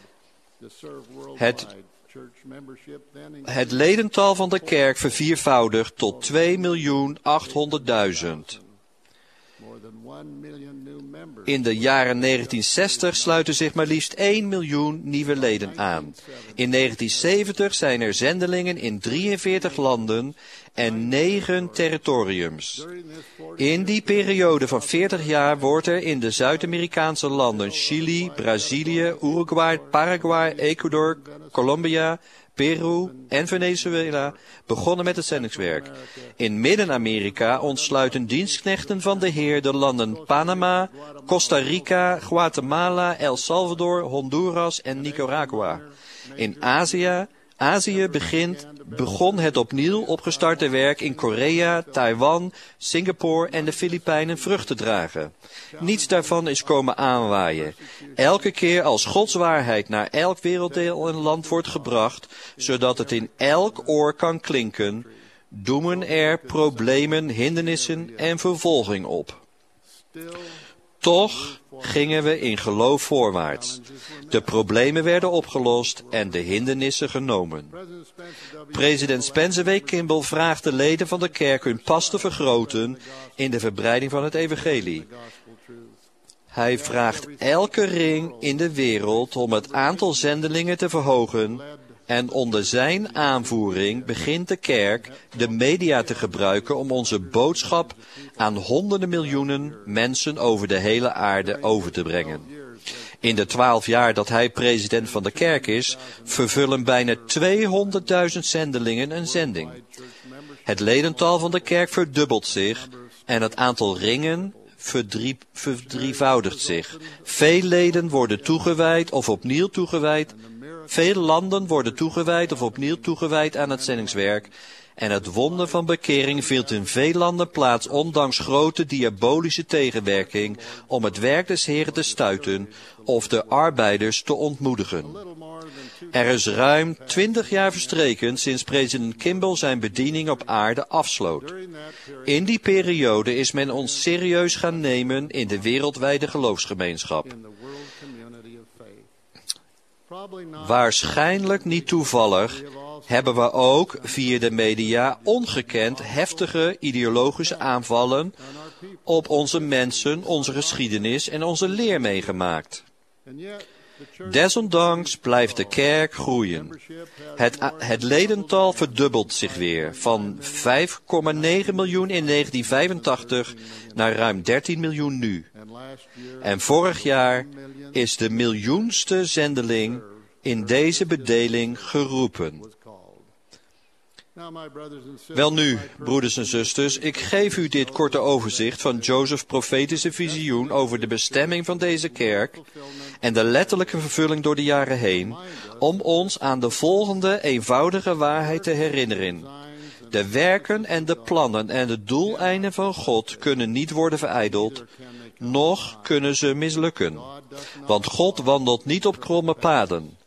Het, het ledental van de kerk verviervoudigt tot twee miljoen achthonderdduizend. In de jaren negentien zestig sluiten zich maar liefst één miljoen nieuwe leden aan. In negentien zeventig zijn er zendelingen in drieënveertig landen en negen territoriums. In die periode van veertig jaar wordt er in de Zuid-Amerikaanse landen Chili, Brazilië, Uruguay, Paraguay, Ecuador, Colombia, Peru en Venezuela begonnen met het zendingswerk. In Midden-Amerika ontsluiten dienstknechten van de Heer de landen Panama, Costa Rica, Guatemala, El Salvador, Honduras en Nicaragua. In Azië, Azië begint, begon het opnieuw opgestarte werk in Korea, Taiwan, Singapore en de Filipijnen vrucht te dragen. Niets daarvan is komen aanwaaien. Elke keer als Gods waarheid naar elk werelddeel en land wordt gebracht, zodat het in elk oor kan klinken, doemen er problemen, hindernissen en vervolging op. Toch gingen we in geloof voorwaarts. De problemen werden opgelost en de hindernissen genomen. President Spencer W. Kimball vraagt de leden van de kerk hun pas te vergroten in de verbreiding van het evangelie. Hij vraagt elke ring in de wereld om het aantal zendelingen te verhogen, En onder zijn aanvoering begint de kerk de media te gebruiken om onze boodschap aan honderden miljoenen mensen over de hele aarde over te brengen. In de twaalf jaar dat hij president van de kerk is, vervullen bijna tweehonderdduizend zendelingen een zending. Het ledental van de kerk verdubbelt zich en het aantal ringen verdrie, verdrievoudigt zich. Veel leden worden toegewijd of opnieuw toegewijd. Veel landen worden toegewijd of opnieuw toegewijd aan het zendingswerk. En het wonder van bekering vindt in veel landen plaats, ondanks grote diabolische tegenwerking, om het werk des Heren te stuiten of de arbeiders te ontmoedigen. Er is ruim twintig jaar verstreken sinds president Kimball zijn bediening op aarde afsloot. In die periode is men ons serieus gaan nemen in de wereldwijde geloofsgemeenschap. Waarschijnlijk niet toevallig hebben we ook via de media ongekend heftige ideologische aanvallen op onze mensen, onze geschiedenis en onze leer meegemaakt. Desondanks blijft de kerk groeien. Het, het ledental verdubbelt zich weer, van vijf komma negen miljoen in negentien vijfentachtig naar ruim dertien miljoen nu. En vorig jaar is de miljoenste zendeling in deze bedeling geroepen. Welnu, broeders en zusters, ik geef u dit korte overzicht van Joseph's profetische visioen over de bestemming van deze kerk en de letterlijke vervulling door de jaren heen, om ons aan de volgende eenvoudige waarheid te herinneren. De werken en de plannen en de doeleinden van God kunnen niet worden verijdeld, noch kunnen ze mislukken. Want God wandelt niet op kromme paden.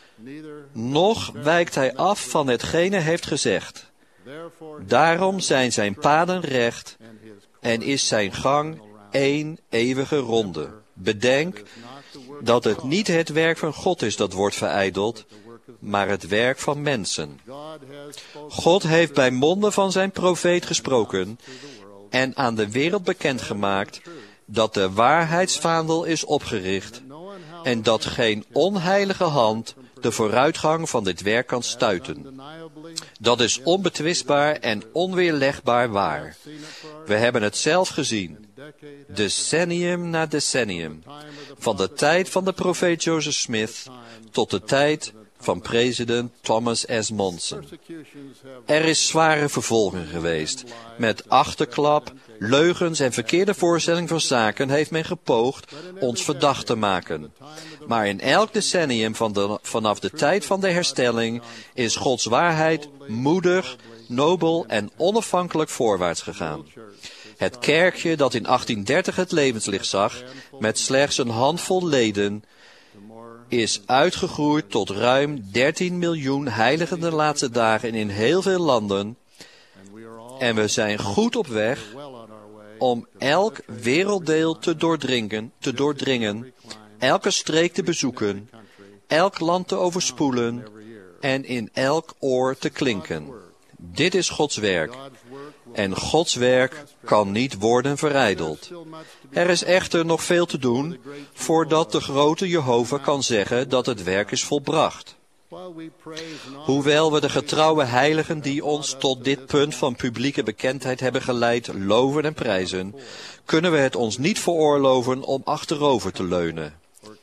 Noch wijkt hij af van hetgene hij heeft gezegd. Daarom zijn zijn paden recht en is zijn gang één eeuwige ronde. Bedenk dat het niet het werk van God is dat wordt verijdeld, maar het werk van mensen. God heeft bij monden van zijn profeet gesproken en aan de wereld bekendgemaakt dat de waarheidsvaandel is opgericht en dat geen onheilige hand de vooruitgang van dit werk kan stuiten. Dat is onbetwistbaar en onweerlegbaar waar. We hebben het zelf gezien. Decennium na decennium. Van de tijd van de profeet Joseph Smith tot de tijd van president Thomas S. Monson. Er is zware vervolging geweest. Met achterklap, leugens en verkeerde voorstelling van zaken heeft men gepoogd ons verdacht te maken. Maar in elk decennium van de, vanaf de tijd van de herstelling is Gods waarheid moedig, nobel en onafhankelijk voorwaarts gegaan. Het kerkje dat in achttien dertig het levenslicht zag, met slechts een handvol leden, is uitgegroeid tot ruim dertien miljoen heiligen de laatste dagen in heel veel landen. En we zijn goed op weg om elk werelddeel te doordringen, te doordringen, elke streek te bezoeken, elk land te overspoelen en in elk oor te klinken. Dit is Gods werk. En Gods werk kan niet worden verijdeld. Er is echter nog veel te doen voordat de grote Jehovah kan zeggen dat het werk is volbracht. Hoewel we de getrouwe heiligen die ons tot dit punt van publieke bekendheid hebben geleid loven en prijzen, kunnen we het ons niet veroorloven om achterover te leunen.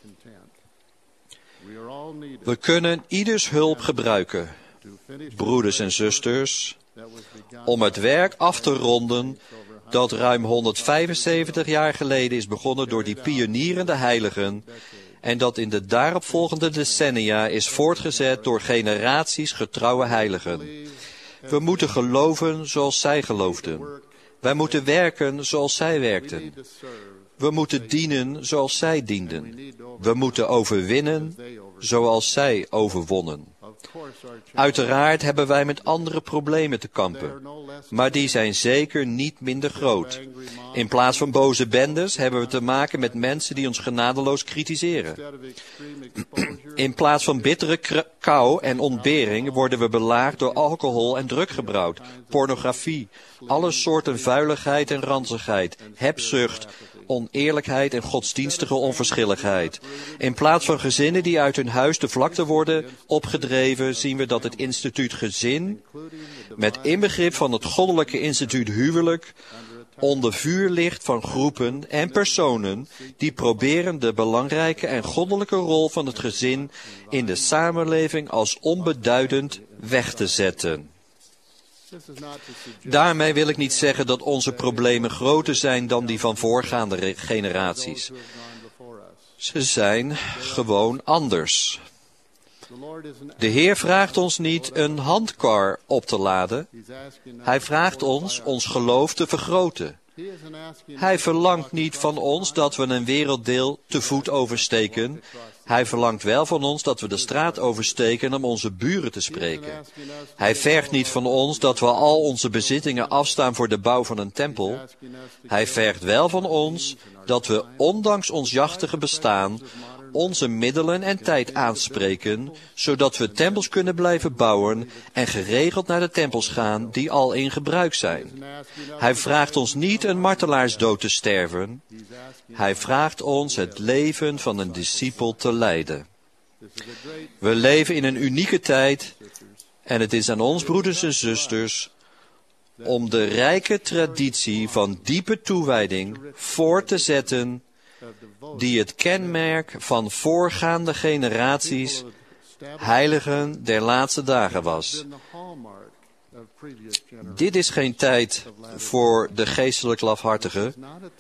We kunnen ieders hulp gebruiken, broeders en zusters, om het werk af te ronden dat ruim honderdvijfenzeventig jaar geleden is begonnen door die pionierende heiligen en dat in de daaropvolgende decennia is voortgezet door generaties getrouwe heiligen. We moeten geloven zoals zij geloofden. Wij moeten werken zoals zij werkten. We moeten dienen zoals zij dienden. We moeten overwinnen zoals zij overwonnen. Uiteraard hebben wij met andere problemen te kampen, maar die zijn zeker niet minder groot. In plaats van boze bendes hebben we te maken met mensen die ons genadeloos kritiseren. In plaats van bittere kou en ontbering worden we belaagd door alcohol en druggebruik, pornografie, alle soorten vuiligheid en ranzigheid, hebzucht, oneerlijkheid en godsdienstige onverschilligheid. In plaats van gezinnen die uit hun huis de vlakte worden opgedreven, zien we dat het instituut gezin, met inbegrip van het goddelijke instituut huwelijk, onder vuur ligt van groepen en personen die proberen de belangrijke en goddelijke rol van het gezin in de samenleving als onbeduidend weg te zetten. Daarmee wil ik niet zeggen dat onze problemen groter zijn dan die van voorgaande generaties. Ze zijn gewoon anders. De Heer vraagt ons niet een handkar op te laden. Hij vraagt ons ons geloof te vergroten. Hij verlangt niet van ons dat we een werelddeel te voet oversteken. Hij verlangt wel van ons dat we de straat oversteken om onze buren te spreken. Hij vergt niet van ons dat we al onze bezittingen afstaan voor de bouw van een tempel. Hij vergt wel van ons dat we, ondanks ons jachtige bestaan, onze middelen en tijd aanspreken, zodat we tempels kunnen blijven bouwen en geregeld naar de tempels gaan die al in gebruik zijn. Hij vraagt ons niet een martelaarsdood te sterven. Hij vraagt ons het leven van een discipel te leiden. We leven in een unieke tijd en het is aan ons, broeders en zusters, om de rijke traditie van diepe toewijding voort te zetten die het kenmerk van voorgaande generaties, heiligen der laatste dagen was. Dit is geen tijd voor de geestelijk lafhartigen.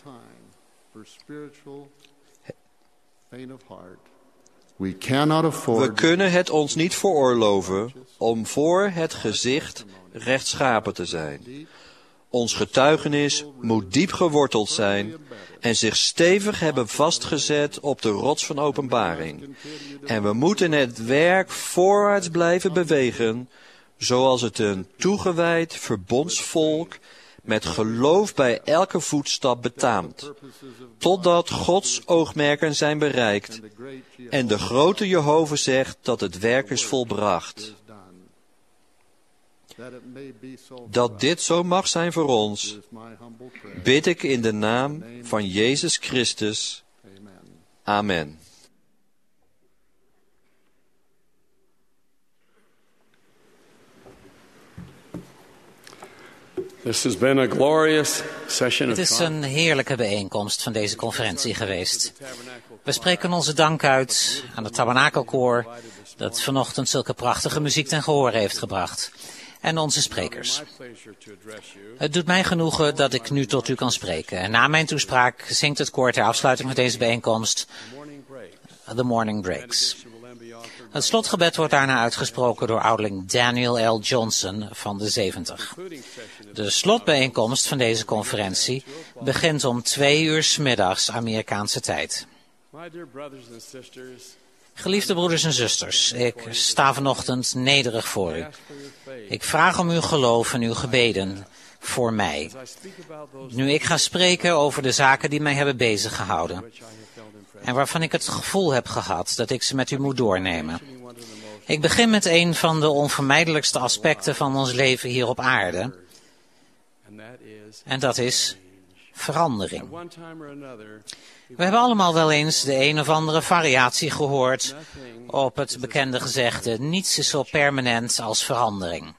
We kunnen het ons niet veroorloven om voor het gezicht rechtschapen te zijn. Ons getuigenis moet diep geworteld zijn en zich stevig hebben vastgezet op de rots van openbaring. En we moeten het werk voorwaarts blijven bewegen, zoals het een toegewijd verbondsvolk met geloof bij elke voetstap betaamt, totdat Gods oogmerken zijn bereikt en de grote Jehovah zegt dat het werk is volbracht. Dat dit zo mag zijn voor ons, bid ik in de naam van Jezus Christus. Amen. This has been a glorious session Het of is een heerlijke bijeenkomst van deze conferentie geweest. We spreken onze dank uit aan het Tabernakelkoor dat vanochtend zulke prachtige muziek ten gehore heeft gebracht. En onze sprekers. Het doet mij genoegen dat ik nu tot u kan spreken. En na mijn toespraak zingt het koor ter afsluiting van deze bijeenkomst The Morning Breaks. Het slotgebed wordt daarna uitgesproken door ouderling Daniel L. Johnson van de zeventig. De slotbijeenkomst van deze conferentie begint om twee uur 's middags Amerikaanse tijd. Geliefde broeders en zusters, ik sta vanochtend nederig voor u. Ik vraag om uw geloof en uw gebeden voor mij. Nu ik ga spreken over de zaken die mij hebben beziggehouden en waarvan ik het gevoel heb gehad dat ik ze met u moet doornemen. Ik begin met een van de onvermijdelijkste aspecten van ons leven hier op aarde. En dat is verandering. We hebben allemaal wel eens de een of andere variatie gehoord op het bekende gezegde: niets is zo permanent als verandering.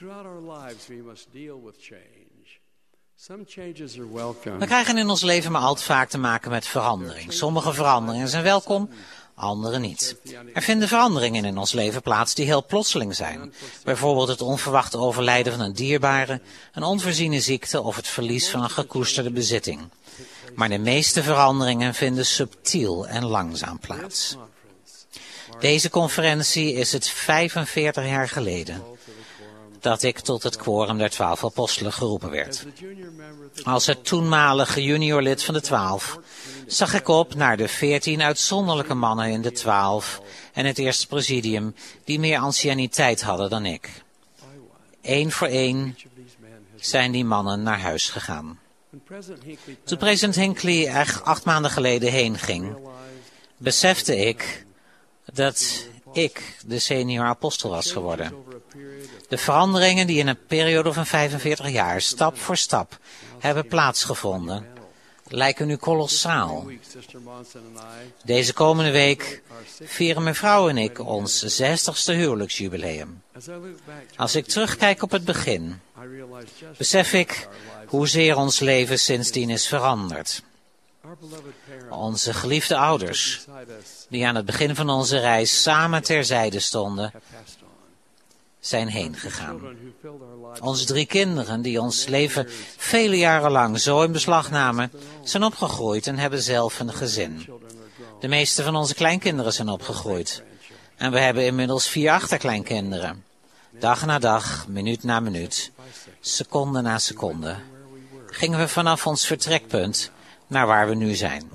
We krijgen in ons leven maar al te vaak te maken met verandering. Sommige veranderingen zijn welkom, andere niet. Er vinden veranderingen in ons leven plaats die heel plotseling zijn. Bijvoorbeeld het onverwachte overlijden van een dierbare, een onvoorziene ziekte of het verlies van een gekoesterde bezitting. Maar de meeste veranderingen vinden subtiel en langzaam plaats. Deze conferentie is het vijfenveertig jaar geleden dat ik tot het quorum der twaalf apostelen geroepen werd. Als het toenmalige juniorlid van de twaalf zag ik op naar de veertien uitzonderlijke mannen in de twaalf en het eerste presidium die meer anciëniteit hadden dan ik. Eén voor één zijn die mannen naar huis gegaan. Toen president Hinckley er acht maanden geleden heen ging, besefte ik dat ik de senior apostel was geworden. De veranderingen die in een periode van vijfenveertig jaar stap voor stap hebben plaatsgevonden, lijken nu kolossaal. Deze komende week vieren mijn vrouw en ik ons zestigste huwelijksjubileum. Als ik terugkijk op het begin, besef ik hoezeer ons leven sindsdien is veranderd. Onze geliefde ouders, die aan het begin van onze reis samen terzijde stonden, zijn heen gegaan. Onze drie kinderen, die ons leven vele jaren lang zo in beslag namen, zijn opgegroeid en hebben zelf een gezin. De meeste van onze kleinkinderen zijn opgegroeid. En we hebben inmiddels vier achterkleinkinderen. Dag na dag, minuut na minuut, seconde na seconde, gingen we vanaf ons vertrekpunt naar waar we nu zijn.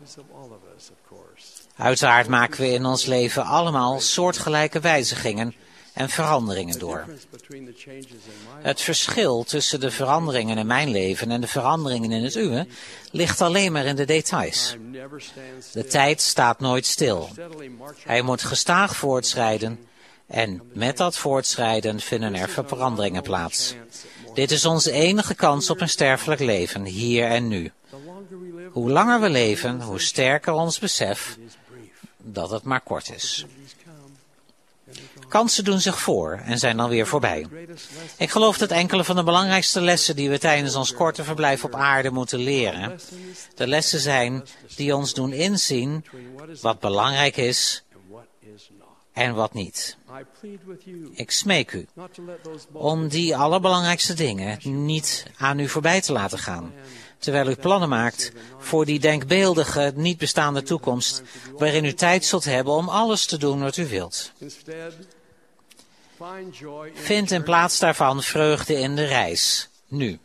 Uiteraard maken we in ons leven allemaal soortgelijke wijzigingen en veranderingen door. Het verschil tussen de veranderingen in mijn leven en de veranderingen in het uwe ligt alleen maar in de details. De tijd staat nooit stil. Hij moet gestaag voortschrijden en met dat voortschrijden vinden er veranderingen plaats. Dit is onze enige kans op een sterfelijk leven, hier en nu. Hoe langer we leven, hoe sterker ons besef dat het maar kort is. Kansen doen zich voor en zijn dan weer voorbij. Ik geloof dat enkele van de belangrijkste lessen die we tijdens ons korte verblijf op aarde moeten leren, de lessen zijn die ons doen inzien wat belangrijk is en wat niet. Ik smeek u om die allerbelangrijkste dingen niet aan u voorbij te laten gaan, terwijl u plannen maakt voor die denkbeeldige, niet bestaande toekomst, waarin u tijd zult hebben om alles te doen wat u wilt. Vind in plaats daarvan vreugde in de reis, nu.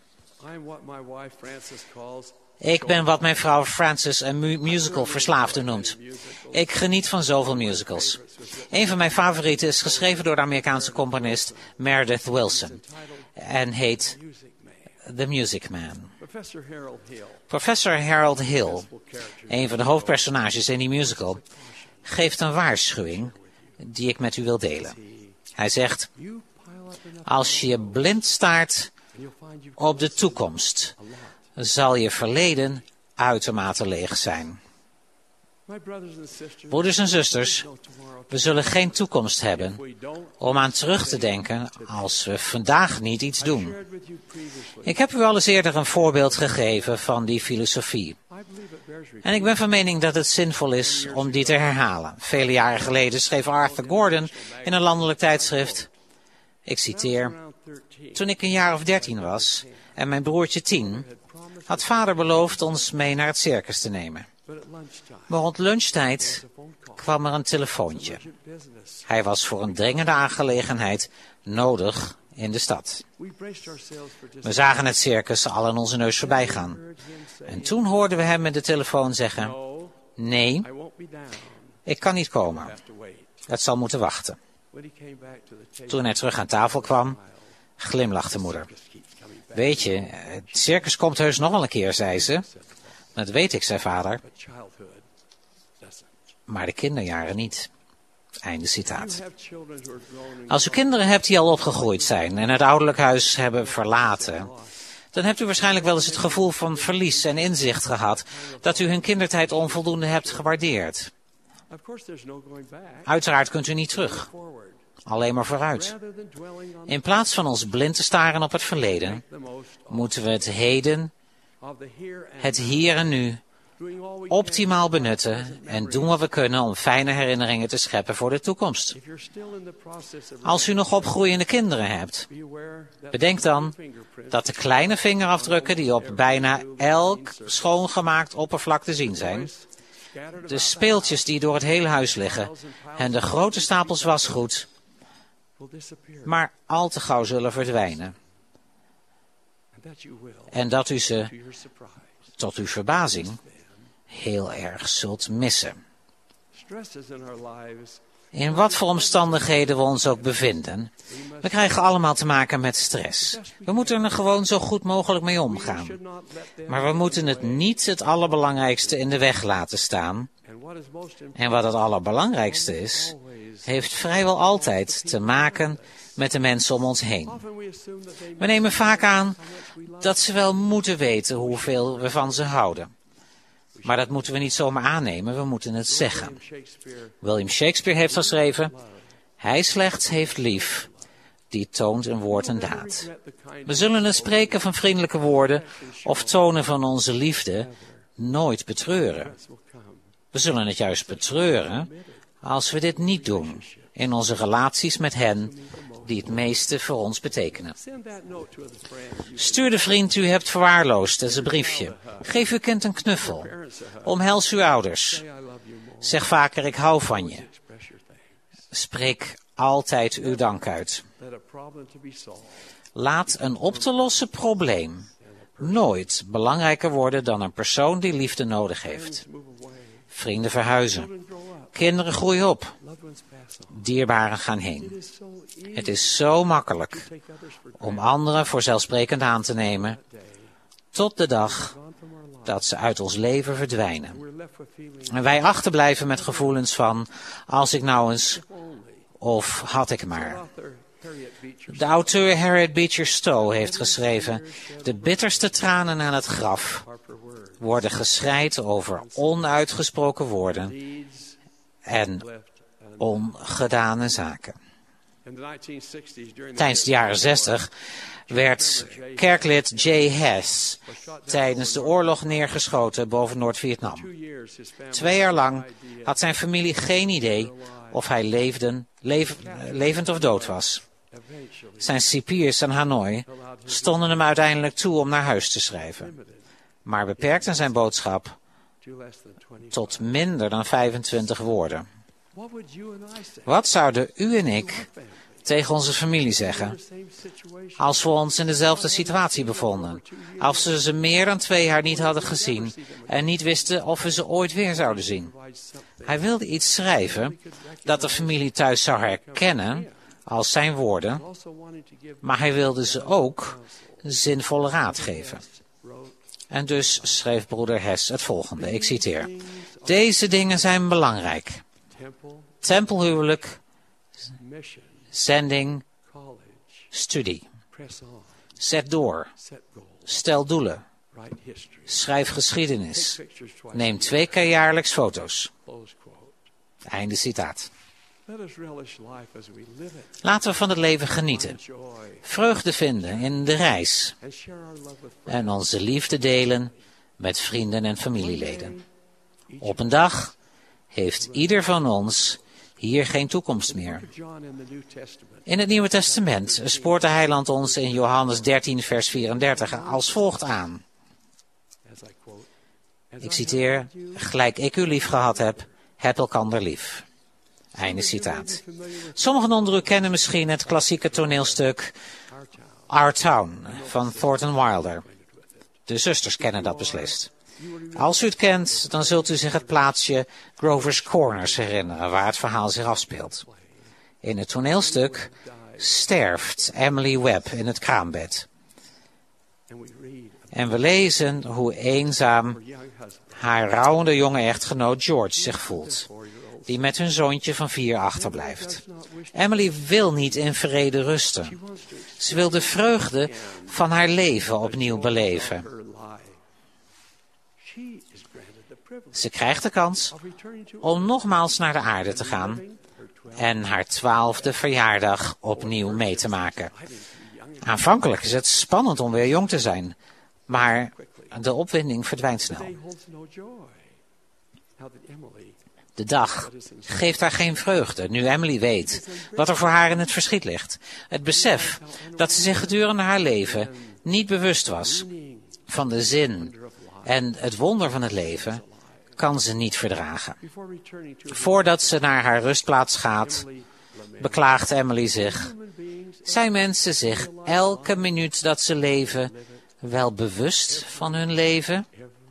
Ik ben wat mijn vrouw Frances een mu- musical verslaafde noemt. Ik geniet van zoveel musicals. Een van mijn favorieten is geschreven door de Amerikaanse componist Meredith Willson en heet The Music Man. Professor Harold Hill, een van de hoofdpersonages in die musical, geeft een waarschuwing die ik met u wil delen. Hij zegt, als je blind staart op de toekomst, zal je verleden uitermate leeg zijn. Broeders en zusters, we zullen geen toekomst hebben om aan terug te denken als we vandaag niet iets doen. Ik heb u al eens eerder een voorbeeld gegeven van die filosofie. En ik ben van mening dat het zinvol is om die te herhalen. Vele jaren geleden schreef Arthur Gordon in een landelijk tijdschrift, ik citeer, toen ik een jaar of dertien was en mijn broertje tien, had vader beloofd ons mee naar het circus te nemen. Maar rond lunchtijd kwam er een telefoontje. Hij was voor een dringende aangelegenheid nodig in de stad. We zagen het circus al aan onze neus voorbij gaan. En toen hoorden we hem met de telefoon zeggen, nee, ik kan niet komen. Het zal moeten wachten. Toen hij terug aan tafel kwam, glimlachte moeder. Weet je, het circus komt heus nog wel een keer, zei ze. Dat weet ik, zei vader. Maar de kinderjaren niet. Einde citaat. Als u kinderen hebt die al opgegroeid zijn en het ouderlijk huis hebben verlaten, dan hebt u waarschijnlijk wel eens het gevoel van verlies en inzicht gehad dat u hun kindertijd onvoldoende hebt gewaardeerd. Uiteraard kunt u niet terug. Alleen maar vooruit. In plaats van ons blind te staren op het verleden, moeten we het heden, het hier en nu, optimaal benutten en doen wat we kunnen om fijne herinneringen te scheppen voor de toekomst. Als u nog opgroeiende kinderen hebt, bedenk dan dat de kleine vingerafdrukken die op bijna elk schoongemaakt oppervlak te zien zijn, de speeltjes die door het hele huis liggen en de grote stapels wasgoed, maar al te gauw zullen verdwijnen. En dat u ze, tot uw verbazing, heel erg zult missen. In wat voor omstandigheden we ons ook bevinden, we krijgen allemaal te maken met stress. We moeten er gewoon zo goed mogelijk mee omgaan. Maar we moeten het niet het allerbelangrijkste in de weg laten staan. En wat het allerbelangrijkste is, heeft vrijwel altijd te maken met de mensen om ons heen. We nemen vaak aan dat ze wel moeten weten hoeveel we van ze houden. Maar dat moeten we niet zomaar aannemen, we moeten het zeggen. William Shakespeare heeft geschreven: hij slechts heeft lief, die toont in woord en daad. We zullen het spreken van vriendelijke woorden of tonen van onze liefde nooit betreuren. We zullen het juist betreuren als we dit niet doen in onze relaties met hen die het meeste voor ons betekenen. Stuur de vriend u hebt verwaarloosd als een briefje. Geef uw kind een knuffel. Omhels uw ouders. Zeg vaker ik hou van je. Spreek altijd uw dank uit. Laat een op te lossen probleem nooit belangrijker worden dan een persoon die liefde nodig heeft. Vrienden verhuizen. Kinderen groeien op. Dierbaren gaan heen. Het is zo makkelijk om anderen voor zelfsprekend aan te nemen, tot de dag dat ze uit ons leven verdwijnen. En wij achterblijven met gevoelens van, als ik nou eens, of had ik maar. De auteur Harriet Beecher Stowe heeft geschreven: de bitterste tranen aan het graf worden geschreid over onuitgesproken woorden en ongedane zaken. Tijdens de jaren zestig werd kerklid Jay Hess tijdens de oorlog neergeschoten boven Noord-Vietnam. Twee jaar lang had zijn familie geen idee of hij leefden, leef, levend of dood was. Zijn cipiers in Hanoi stonden hem uiteindelijk toe om naar huis te schrijven, maar beperkten zijn boodschap tot minder dan vijfentwintig woorden. Wat zouden u en ik tegen onze familie zeggen als we ons in dezelfde situatie bevonden? Als we ze meer dan twee jaar niet hadden gezien en niet wisten of we ze ooit weer zouden zien. Hij wilde iets schrijven dat de familie thuis zou herkennen als zijn woorden, maar hij wilde ze ook zinvolle raad geven. En dus schreef broeder Hess het volgende, ik citeer: deze dingen zijn belangrijk. Tempelhuwelijk, zending, studie. Zet door. Stel doelen. Schrijf geschiedenis. Neem twee keer jaarlijks foto's. Einde citaat. Laten we van het leven genieten. Vreugde vinden in de reis. En onze liefde delen met vrienden en familieleden. Op een dag heeft ieder van ons hier geen toekomst meer. In het Nieuwe Testament spoort de Heiland ons in Johannes dertien vers vierendertig als volgt aan. Ik citeer: gelijk ik u lief gehad heb, heb elkander lief. Einde citaat. Sommigen onder u kennen misschien het klassieke toneelstuk Our Town van Thornton Wilder. De zusters kennen dat beslist. Als u het kent, dan zult u zich het plaatsje Grover's Corners herinneren, waar het verhaal zich afspeelt. In het toneelstuk sterft Emily Webb in het kraambed. En we lezen hoe eenzaam haar rouwende jonge echtgenoot George zich voelt, die met hun zoontje van vier achterblijft. Emily wil niet in vrede rusten. Ze wil de vreugde van haar leven opnieuw beleven. Ze krijgt de kans om nogmaals naar de aarde te gaan en haar twaalfde verjaardag opnieuw mee te maken. Aanvankelijk is het spannend om weer jong te zijn, maar de opwinding verdwijnt snel. De dag geeft haar geen vreugde, nu Emily weet wat er voor haar in het verschiet ligt. Het besef dat ze zich gedurende haar leven niet bewust was van de zin en het wonder van het leven, kan ze niet verdragen. Voordat ze naar haar rustplaats gaat, beklaagt Emily zich: zijn mensen zich elke minuut dat ze leven wel bewust van hun leven?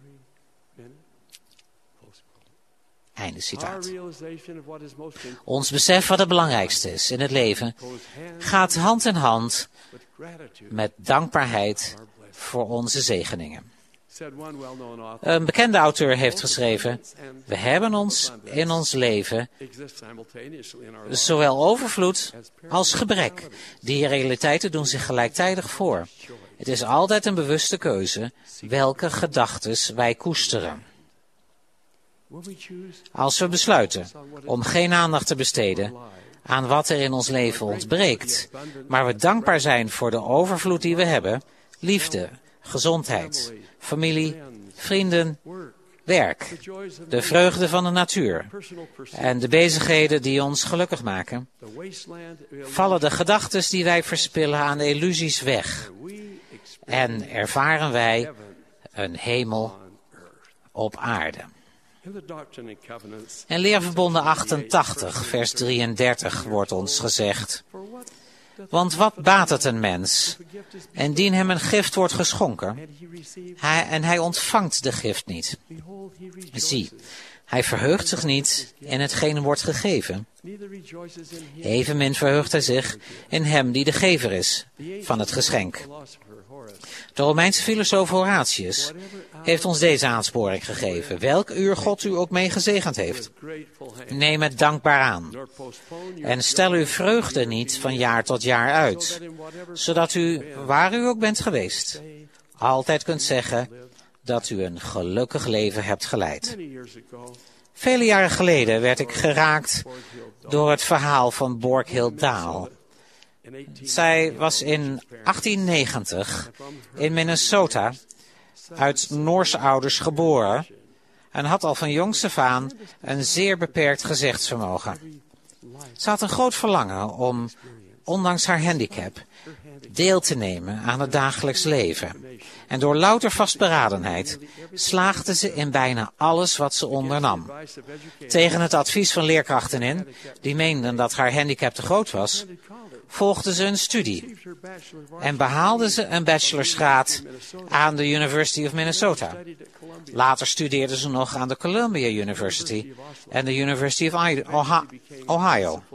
Einde citaat. Ons besef wat het belangrijkste is in het leven gaat hand in hand met dankbaarheid voor onze zegeningen. Een bekende auteur heeft geschreven: we hebben ons in ons leven zowel overvloed als gebrek. Die realiteiten doen zich gelijktijdig voor. Het is altijd een bewuste keuze welke gedachtes wij koesteren. Als we besluiten om geen aandacht te besteden aan wat er in ons leven ontbreekt, maar we dankbaar zijn voor de overvloed die we hebben, liefde, gezondheid, familie, vrienden, werk, de vreugde van de natuur en de bezigheden die ons gelukkig maken, vallen de gedachtes die wij verspillen aan de illusies weg en ervaren wij een hemel op aarde. In Leerverbonden achtentachtig, vers drieëndertig wordt ons gezegd: want wat baat het een mens, indien hem een gift wordt geschonken, hij, en hij ontvangt de gift niet? Zie, hij verheugt zich niet in hetgeen wordt gegeven. Evenmin verheugt hij zich in hem die de gever is van het geschenk. De Romeinse filosoof Horatius heeft ons deze aansporing gegeven. Welk uur God u ook mee gezegend heeft, neem het dankbaar aan. En stel uw vreugde niet van jaar tot jaar uit, zodat u, waar u ook bent geweest, altijd kunt zeggen dat u een gelukkig leven hebt geleid. Vele jaren geleden werd ik geraakt door het verhaal van Borghild Dahl. Zij was in achttien negentig in Minnesota uit Noorse ouders geboren en had al van jongs af aan een zeer beperkt gezichtsvermogen. Ze had een groot verlangen om, ondanks haar handicap, deel te nemen aan het dagelijks leven. En door louter vastberadenheid slaagde ze in bijna alles wat ze ondernam. Tegen het advies van leerkrachten in, die meenden dat haar handicap te groot was, volgde ze een studie en behaalde ze een bachelorsgraad aan de University of Minnesota. Later studeerde ze nog aan de Columbia University en de University of Ohio.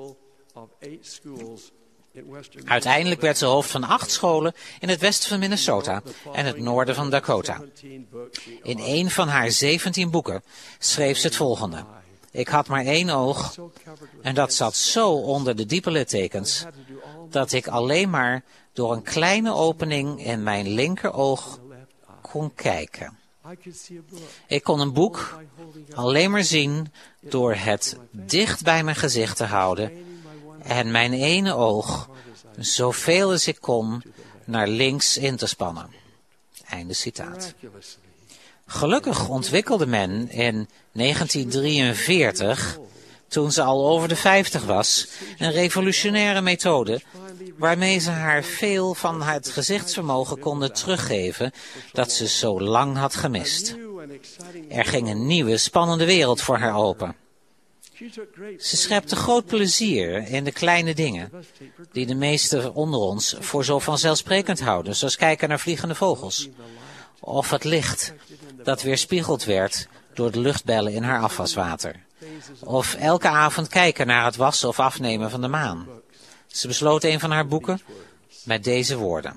Uiteindelijk werd ze hoofd van acht scholen in het westen van Minnesota en het noorden van Dakota. In een van haar zeventien boeken schreef ze het volgende: ik had maar één oog en dat zat zo onder de diepe littekens dat ik alleen maar door een kleine opening in mijn linkeroog kon kijken. Ik kon een boek alleen maar zien door het dicht bij mijn gezicht te houden en mijn ene oog zoveel als ik kon naar links in te spannen. Einde citaat. Gelukkig ontwikkelde men in negentien drieënveertig, toen ze al over de vijftig was, een revolutionaire methode waarmee ze haar veel van het gezichtsvermogen konden teruggeven dat ze zo lang had gemist. Er ging een nieuwe, spannende wereld voor haar open. Ze schepte groot plezier in de kleine dingen die de meesten onder ons voor zo vanzelfsprekend houden, zoals kijken naar vliegende vogels, of het licht dat weerspiegeld werd door de luchtbellen in haar afwaswater, of elke avond kijken naar het wassen of afnemen van de maan. Ze besloot een van haar boeken met deze woorden: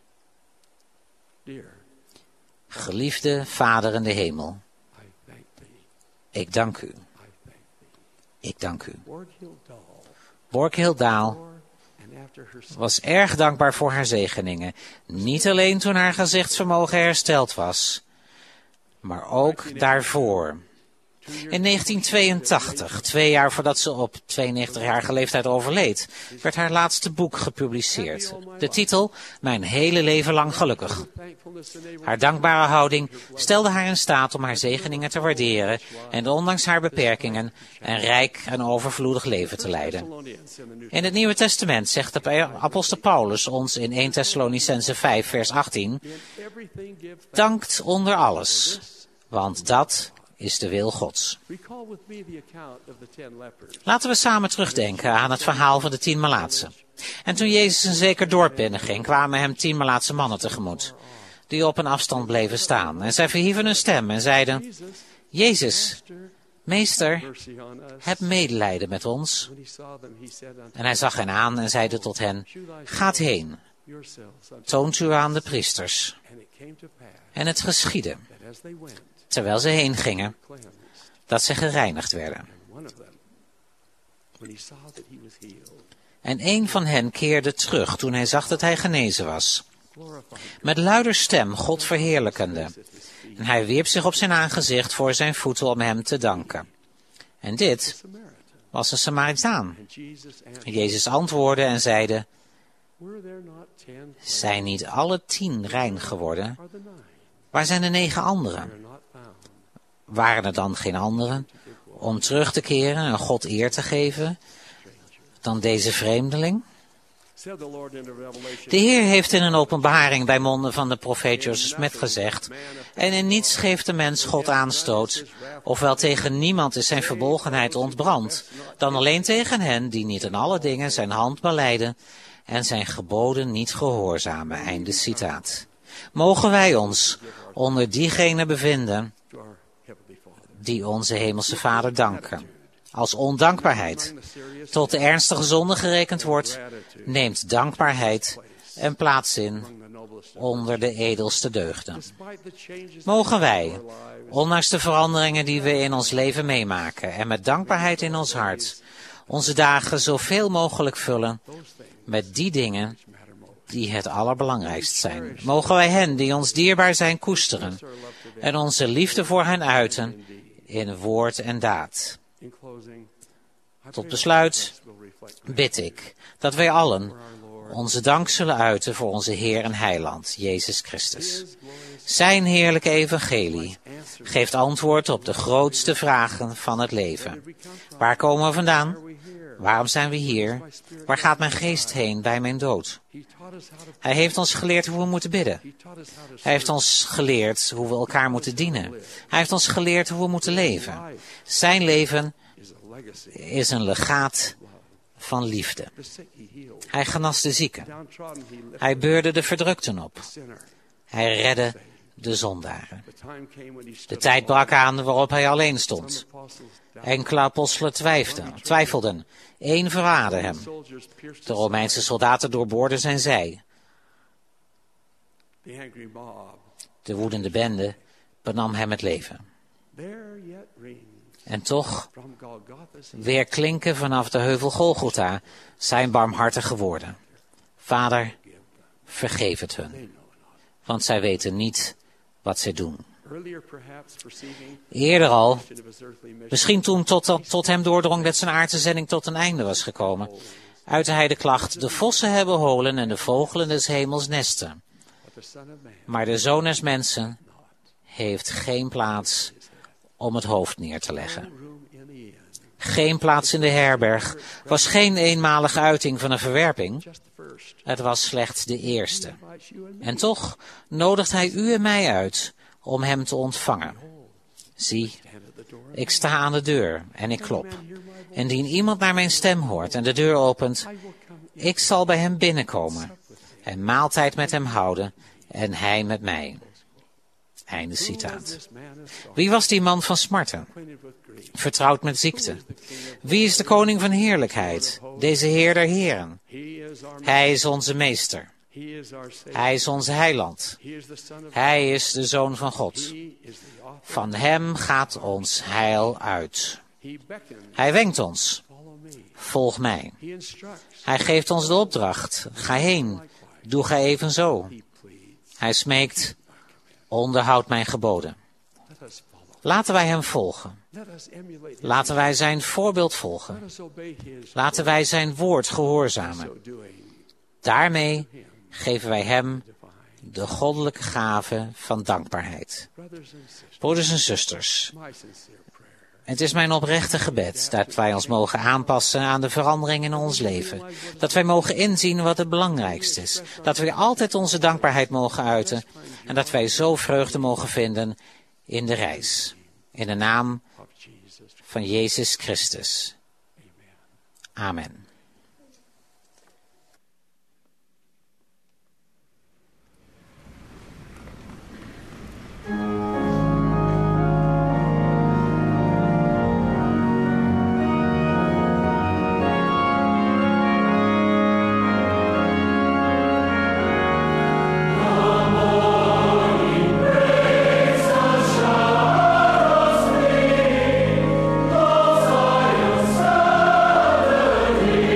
geliefde Vader in de hemel, ik dank u. Ik dank u. Borghild Dahl was erg dankbaar voor haar zegeningen, niet alleen toen haar gezichtsvermogen hersteld was, maar ook daarvoor. In negentien tweeëntachtig, twee jaar voordat ze op tweeënnegentigjarige leeftijd overleed, werd haar laatste boek gepubliceerd. De titel: Mijn hele leven lang gelukkig. Haar dankbare houding stelde haar in staat om haar zegeningen te waarderen en ondanks haar beperkingen een rijk en overvloedig leven te leiden. In het Nieuwe Testament zegt de apostel Paulus ons in eerste Thessalonicenzen vijf vers achttien: dankt onder alles, want dat is de wil Gods. Laten we samen terugdenken aan het verhaal van de tien Melaatsen. En toen Jezus een zeker dorp binnenging, kwamen hem tien Melaatse mannen tegemoet, die op een afstand bleven staan. En zij verhieven hun stem en zeiden: Jezus, meester, heb medelijden met ons. En hij zag hen aan en zeide tot hen: gaat heen, toont u aan de priesters. En het geschiedde, terwijl ze heen gingen, dat ze gereinigd werden. En een van hen keerde terug toen hij zag dat hij genezen was. met luider stem God verheerlijkende. En hij wierp zich op zijn aangezicht voor zijn voeten om hem te danken. En dit was een Samaritaan. En Jezus antwoordde en zeide, zijn niet alle tien rein geworden? Waar zijn de negen anderen? Waren er dan geen anderen om terug te keren en God eer te geven dan deze vreemdeling? De Heer heeft in een openbaring bij monden van de profeet Joseph Smith gezegd, en in niets geeft de mens God aanstoot, ofwel tegen niemand is zijn verbolgenheid ontbrand, dan alleen tegen hen die niet in alle dingen zijn hand belijden en zijn geboden niet gehoorzamen. Einde citaat. Mogen wij ons onder diegenen bevinden die onze hemelse Vader danken. Als ondankbaarheid tot de ernstige zonde gerekend wordt, neemt dankbaarheid een plaats in onder de edelste deugden. Mogen wij, ondanks de veranderingen die we in ons leven meemaken en met dankbaarheid in ons hart, onze dagen zoveel mogelijk vullen met die dingen die het allerbelangrijkst zijn. Mogen wij hen die ons dierbaar zijn koesteren en onze liefde voor hen uiten in woord en daad. Tot besluit bid ik dat wij allen onze dank zullen uiten voor onze Heer en Heiland, Jezus Christus. Zijn heerlijke evangelie geeft antwoord op de grootste vragen van het leven. Waar komen we vandaan? Waarom zijn we hier? Waar gaat mijn geest heen bij mijn dood? Hij heeft ons geleerd hoe we moeten bidden. Hij heeft ons geleerd hoe we elkaar moeten dienen. Hij heeft ons geleerd hoe we moeten leven. Zijn leven is een legaat van liefde. Hij genas de zieken. Hij beurde de verdrukten op. Hij redde de zondaren. De tijd brak aan waarop hij alleen stond. Enkele apostelen twijfelden, twijfelden. Eén verraadde hem. De Romeinse soldaten doorboorden zijn zij. De woedende bende benam hem het leven. En toch weer klinken vanaf de heuvel Golgotha zijn barmhartige woorden. Vader, vergeef het hun, want zij weten niet wat zij doen. Eerder al, misschien toen tot, tot hem doordrong dat zijn aardse zending tot een einde was gekomen, uitte hij de klacht, de vossen hebben holen en de vogelen des hemels nesten. Maar de Zoon des Mensen heeft geen plaats om het hoofd neer te leggen. Geen plaats in de herberg was geen eenmalige uiting van een verwerping. Het was slechts de eerste. En toch nodigt hij u en mij uit om hem te ontvangen. Zie, ik sta aan de deur en ik klop. Indien iemand naar mijn stem hoort en de deur opent, ik zal bij hem binnenkomen en maaltijd met hem houden en hij met mij. Einde citaat. Wie was die man van smarten? Vertrouwd met ziekte. Wie is de koning van heerlijkheid? Deze Heer der heren. Hij is onze meester. Hij is onze heiland. Hij is de Zoon van God. Van hem gaat ons heil uit. Hij wenkt ons. Volg mij. Hij geeft ons de opdracht. Ga heen. Doe gij evenzo. Hij smeekt. Onderhoud mijn geboden. Laten wij hem volgen. Laten wij zijn voorbeeld volgen. Laten wij zijn woord gehoorzamen. Daarmee geven wij hem de goddelijke gave van dankbaarheid. Broeders en zusters, het is mijn oprechte gebed dat wij ons mogen aanpassen aan de verandering in ons leven. Dat wij mogen inzien wat het belangrijkste is. Dat wij altijd onze dankbaarheid mogen uiten. En dat wij zo vreugde mogen vinden in de reis. In de naam van Jezus Christus. Amen. Thank you.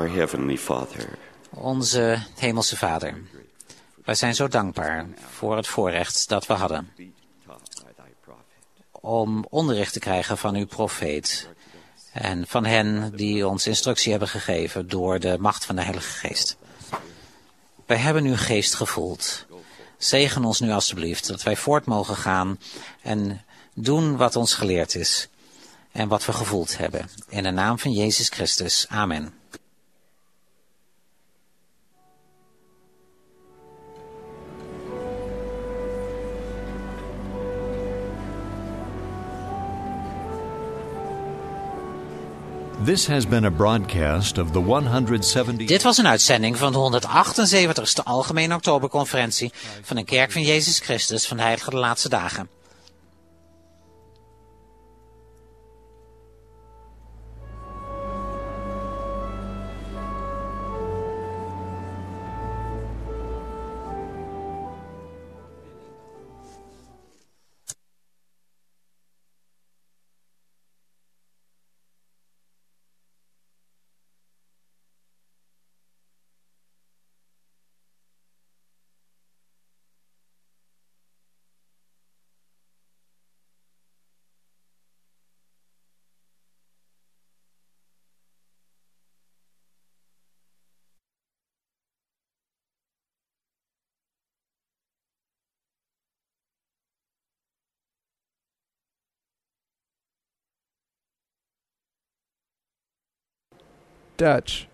Our Heavenly Father. Onze Hemelse Vader, wij zijn zo dankbaar voor het voorrecht dat we hadden om onderricht te krijgen van uw profeet en van hen die ons instructie hebben gegeven door de macht van de Heilige Geest. Wij hebben uw geest gevoeld. Zegen ons nu alstublieft dat wij voort mogen gaan en doen wat ons geleerd is en wat we gevoeld hebben. In de naam van Jezus Christus. Amen. This has been a broadcast of the honderdzeventig... Dit was een uitzending van de honderdachtenzeventigste Algemene Oktoberconferentie van de Kerk van Jezus Christus van de Heilige de Laatste Dagen. Dutch.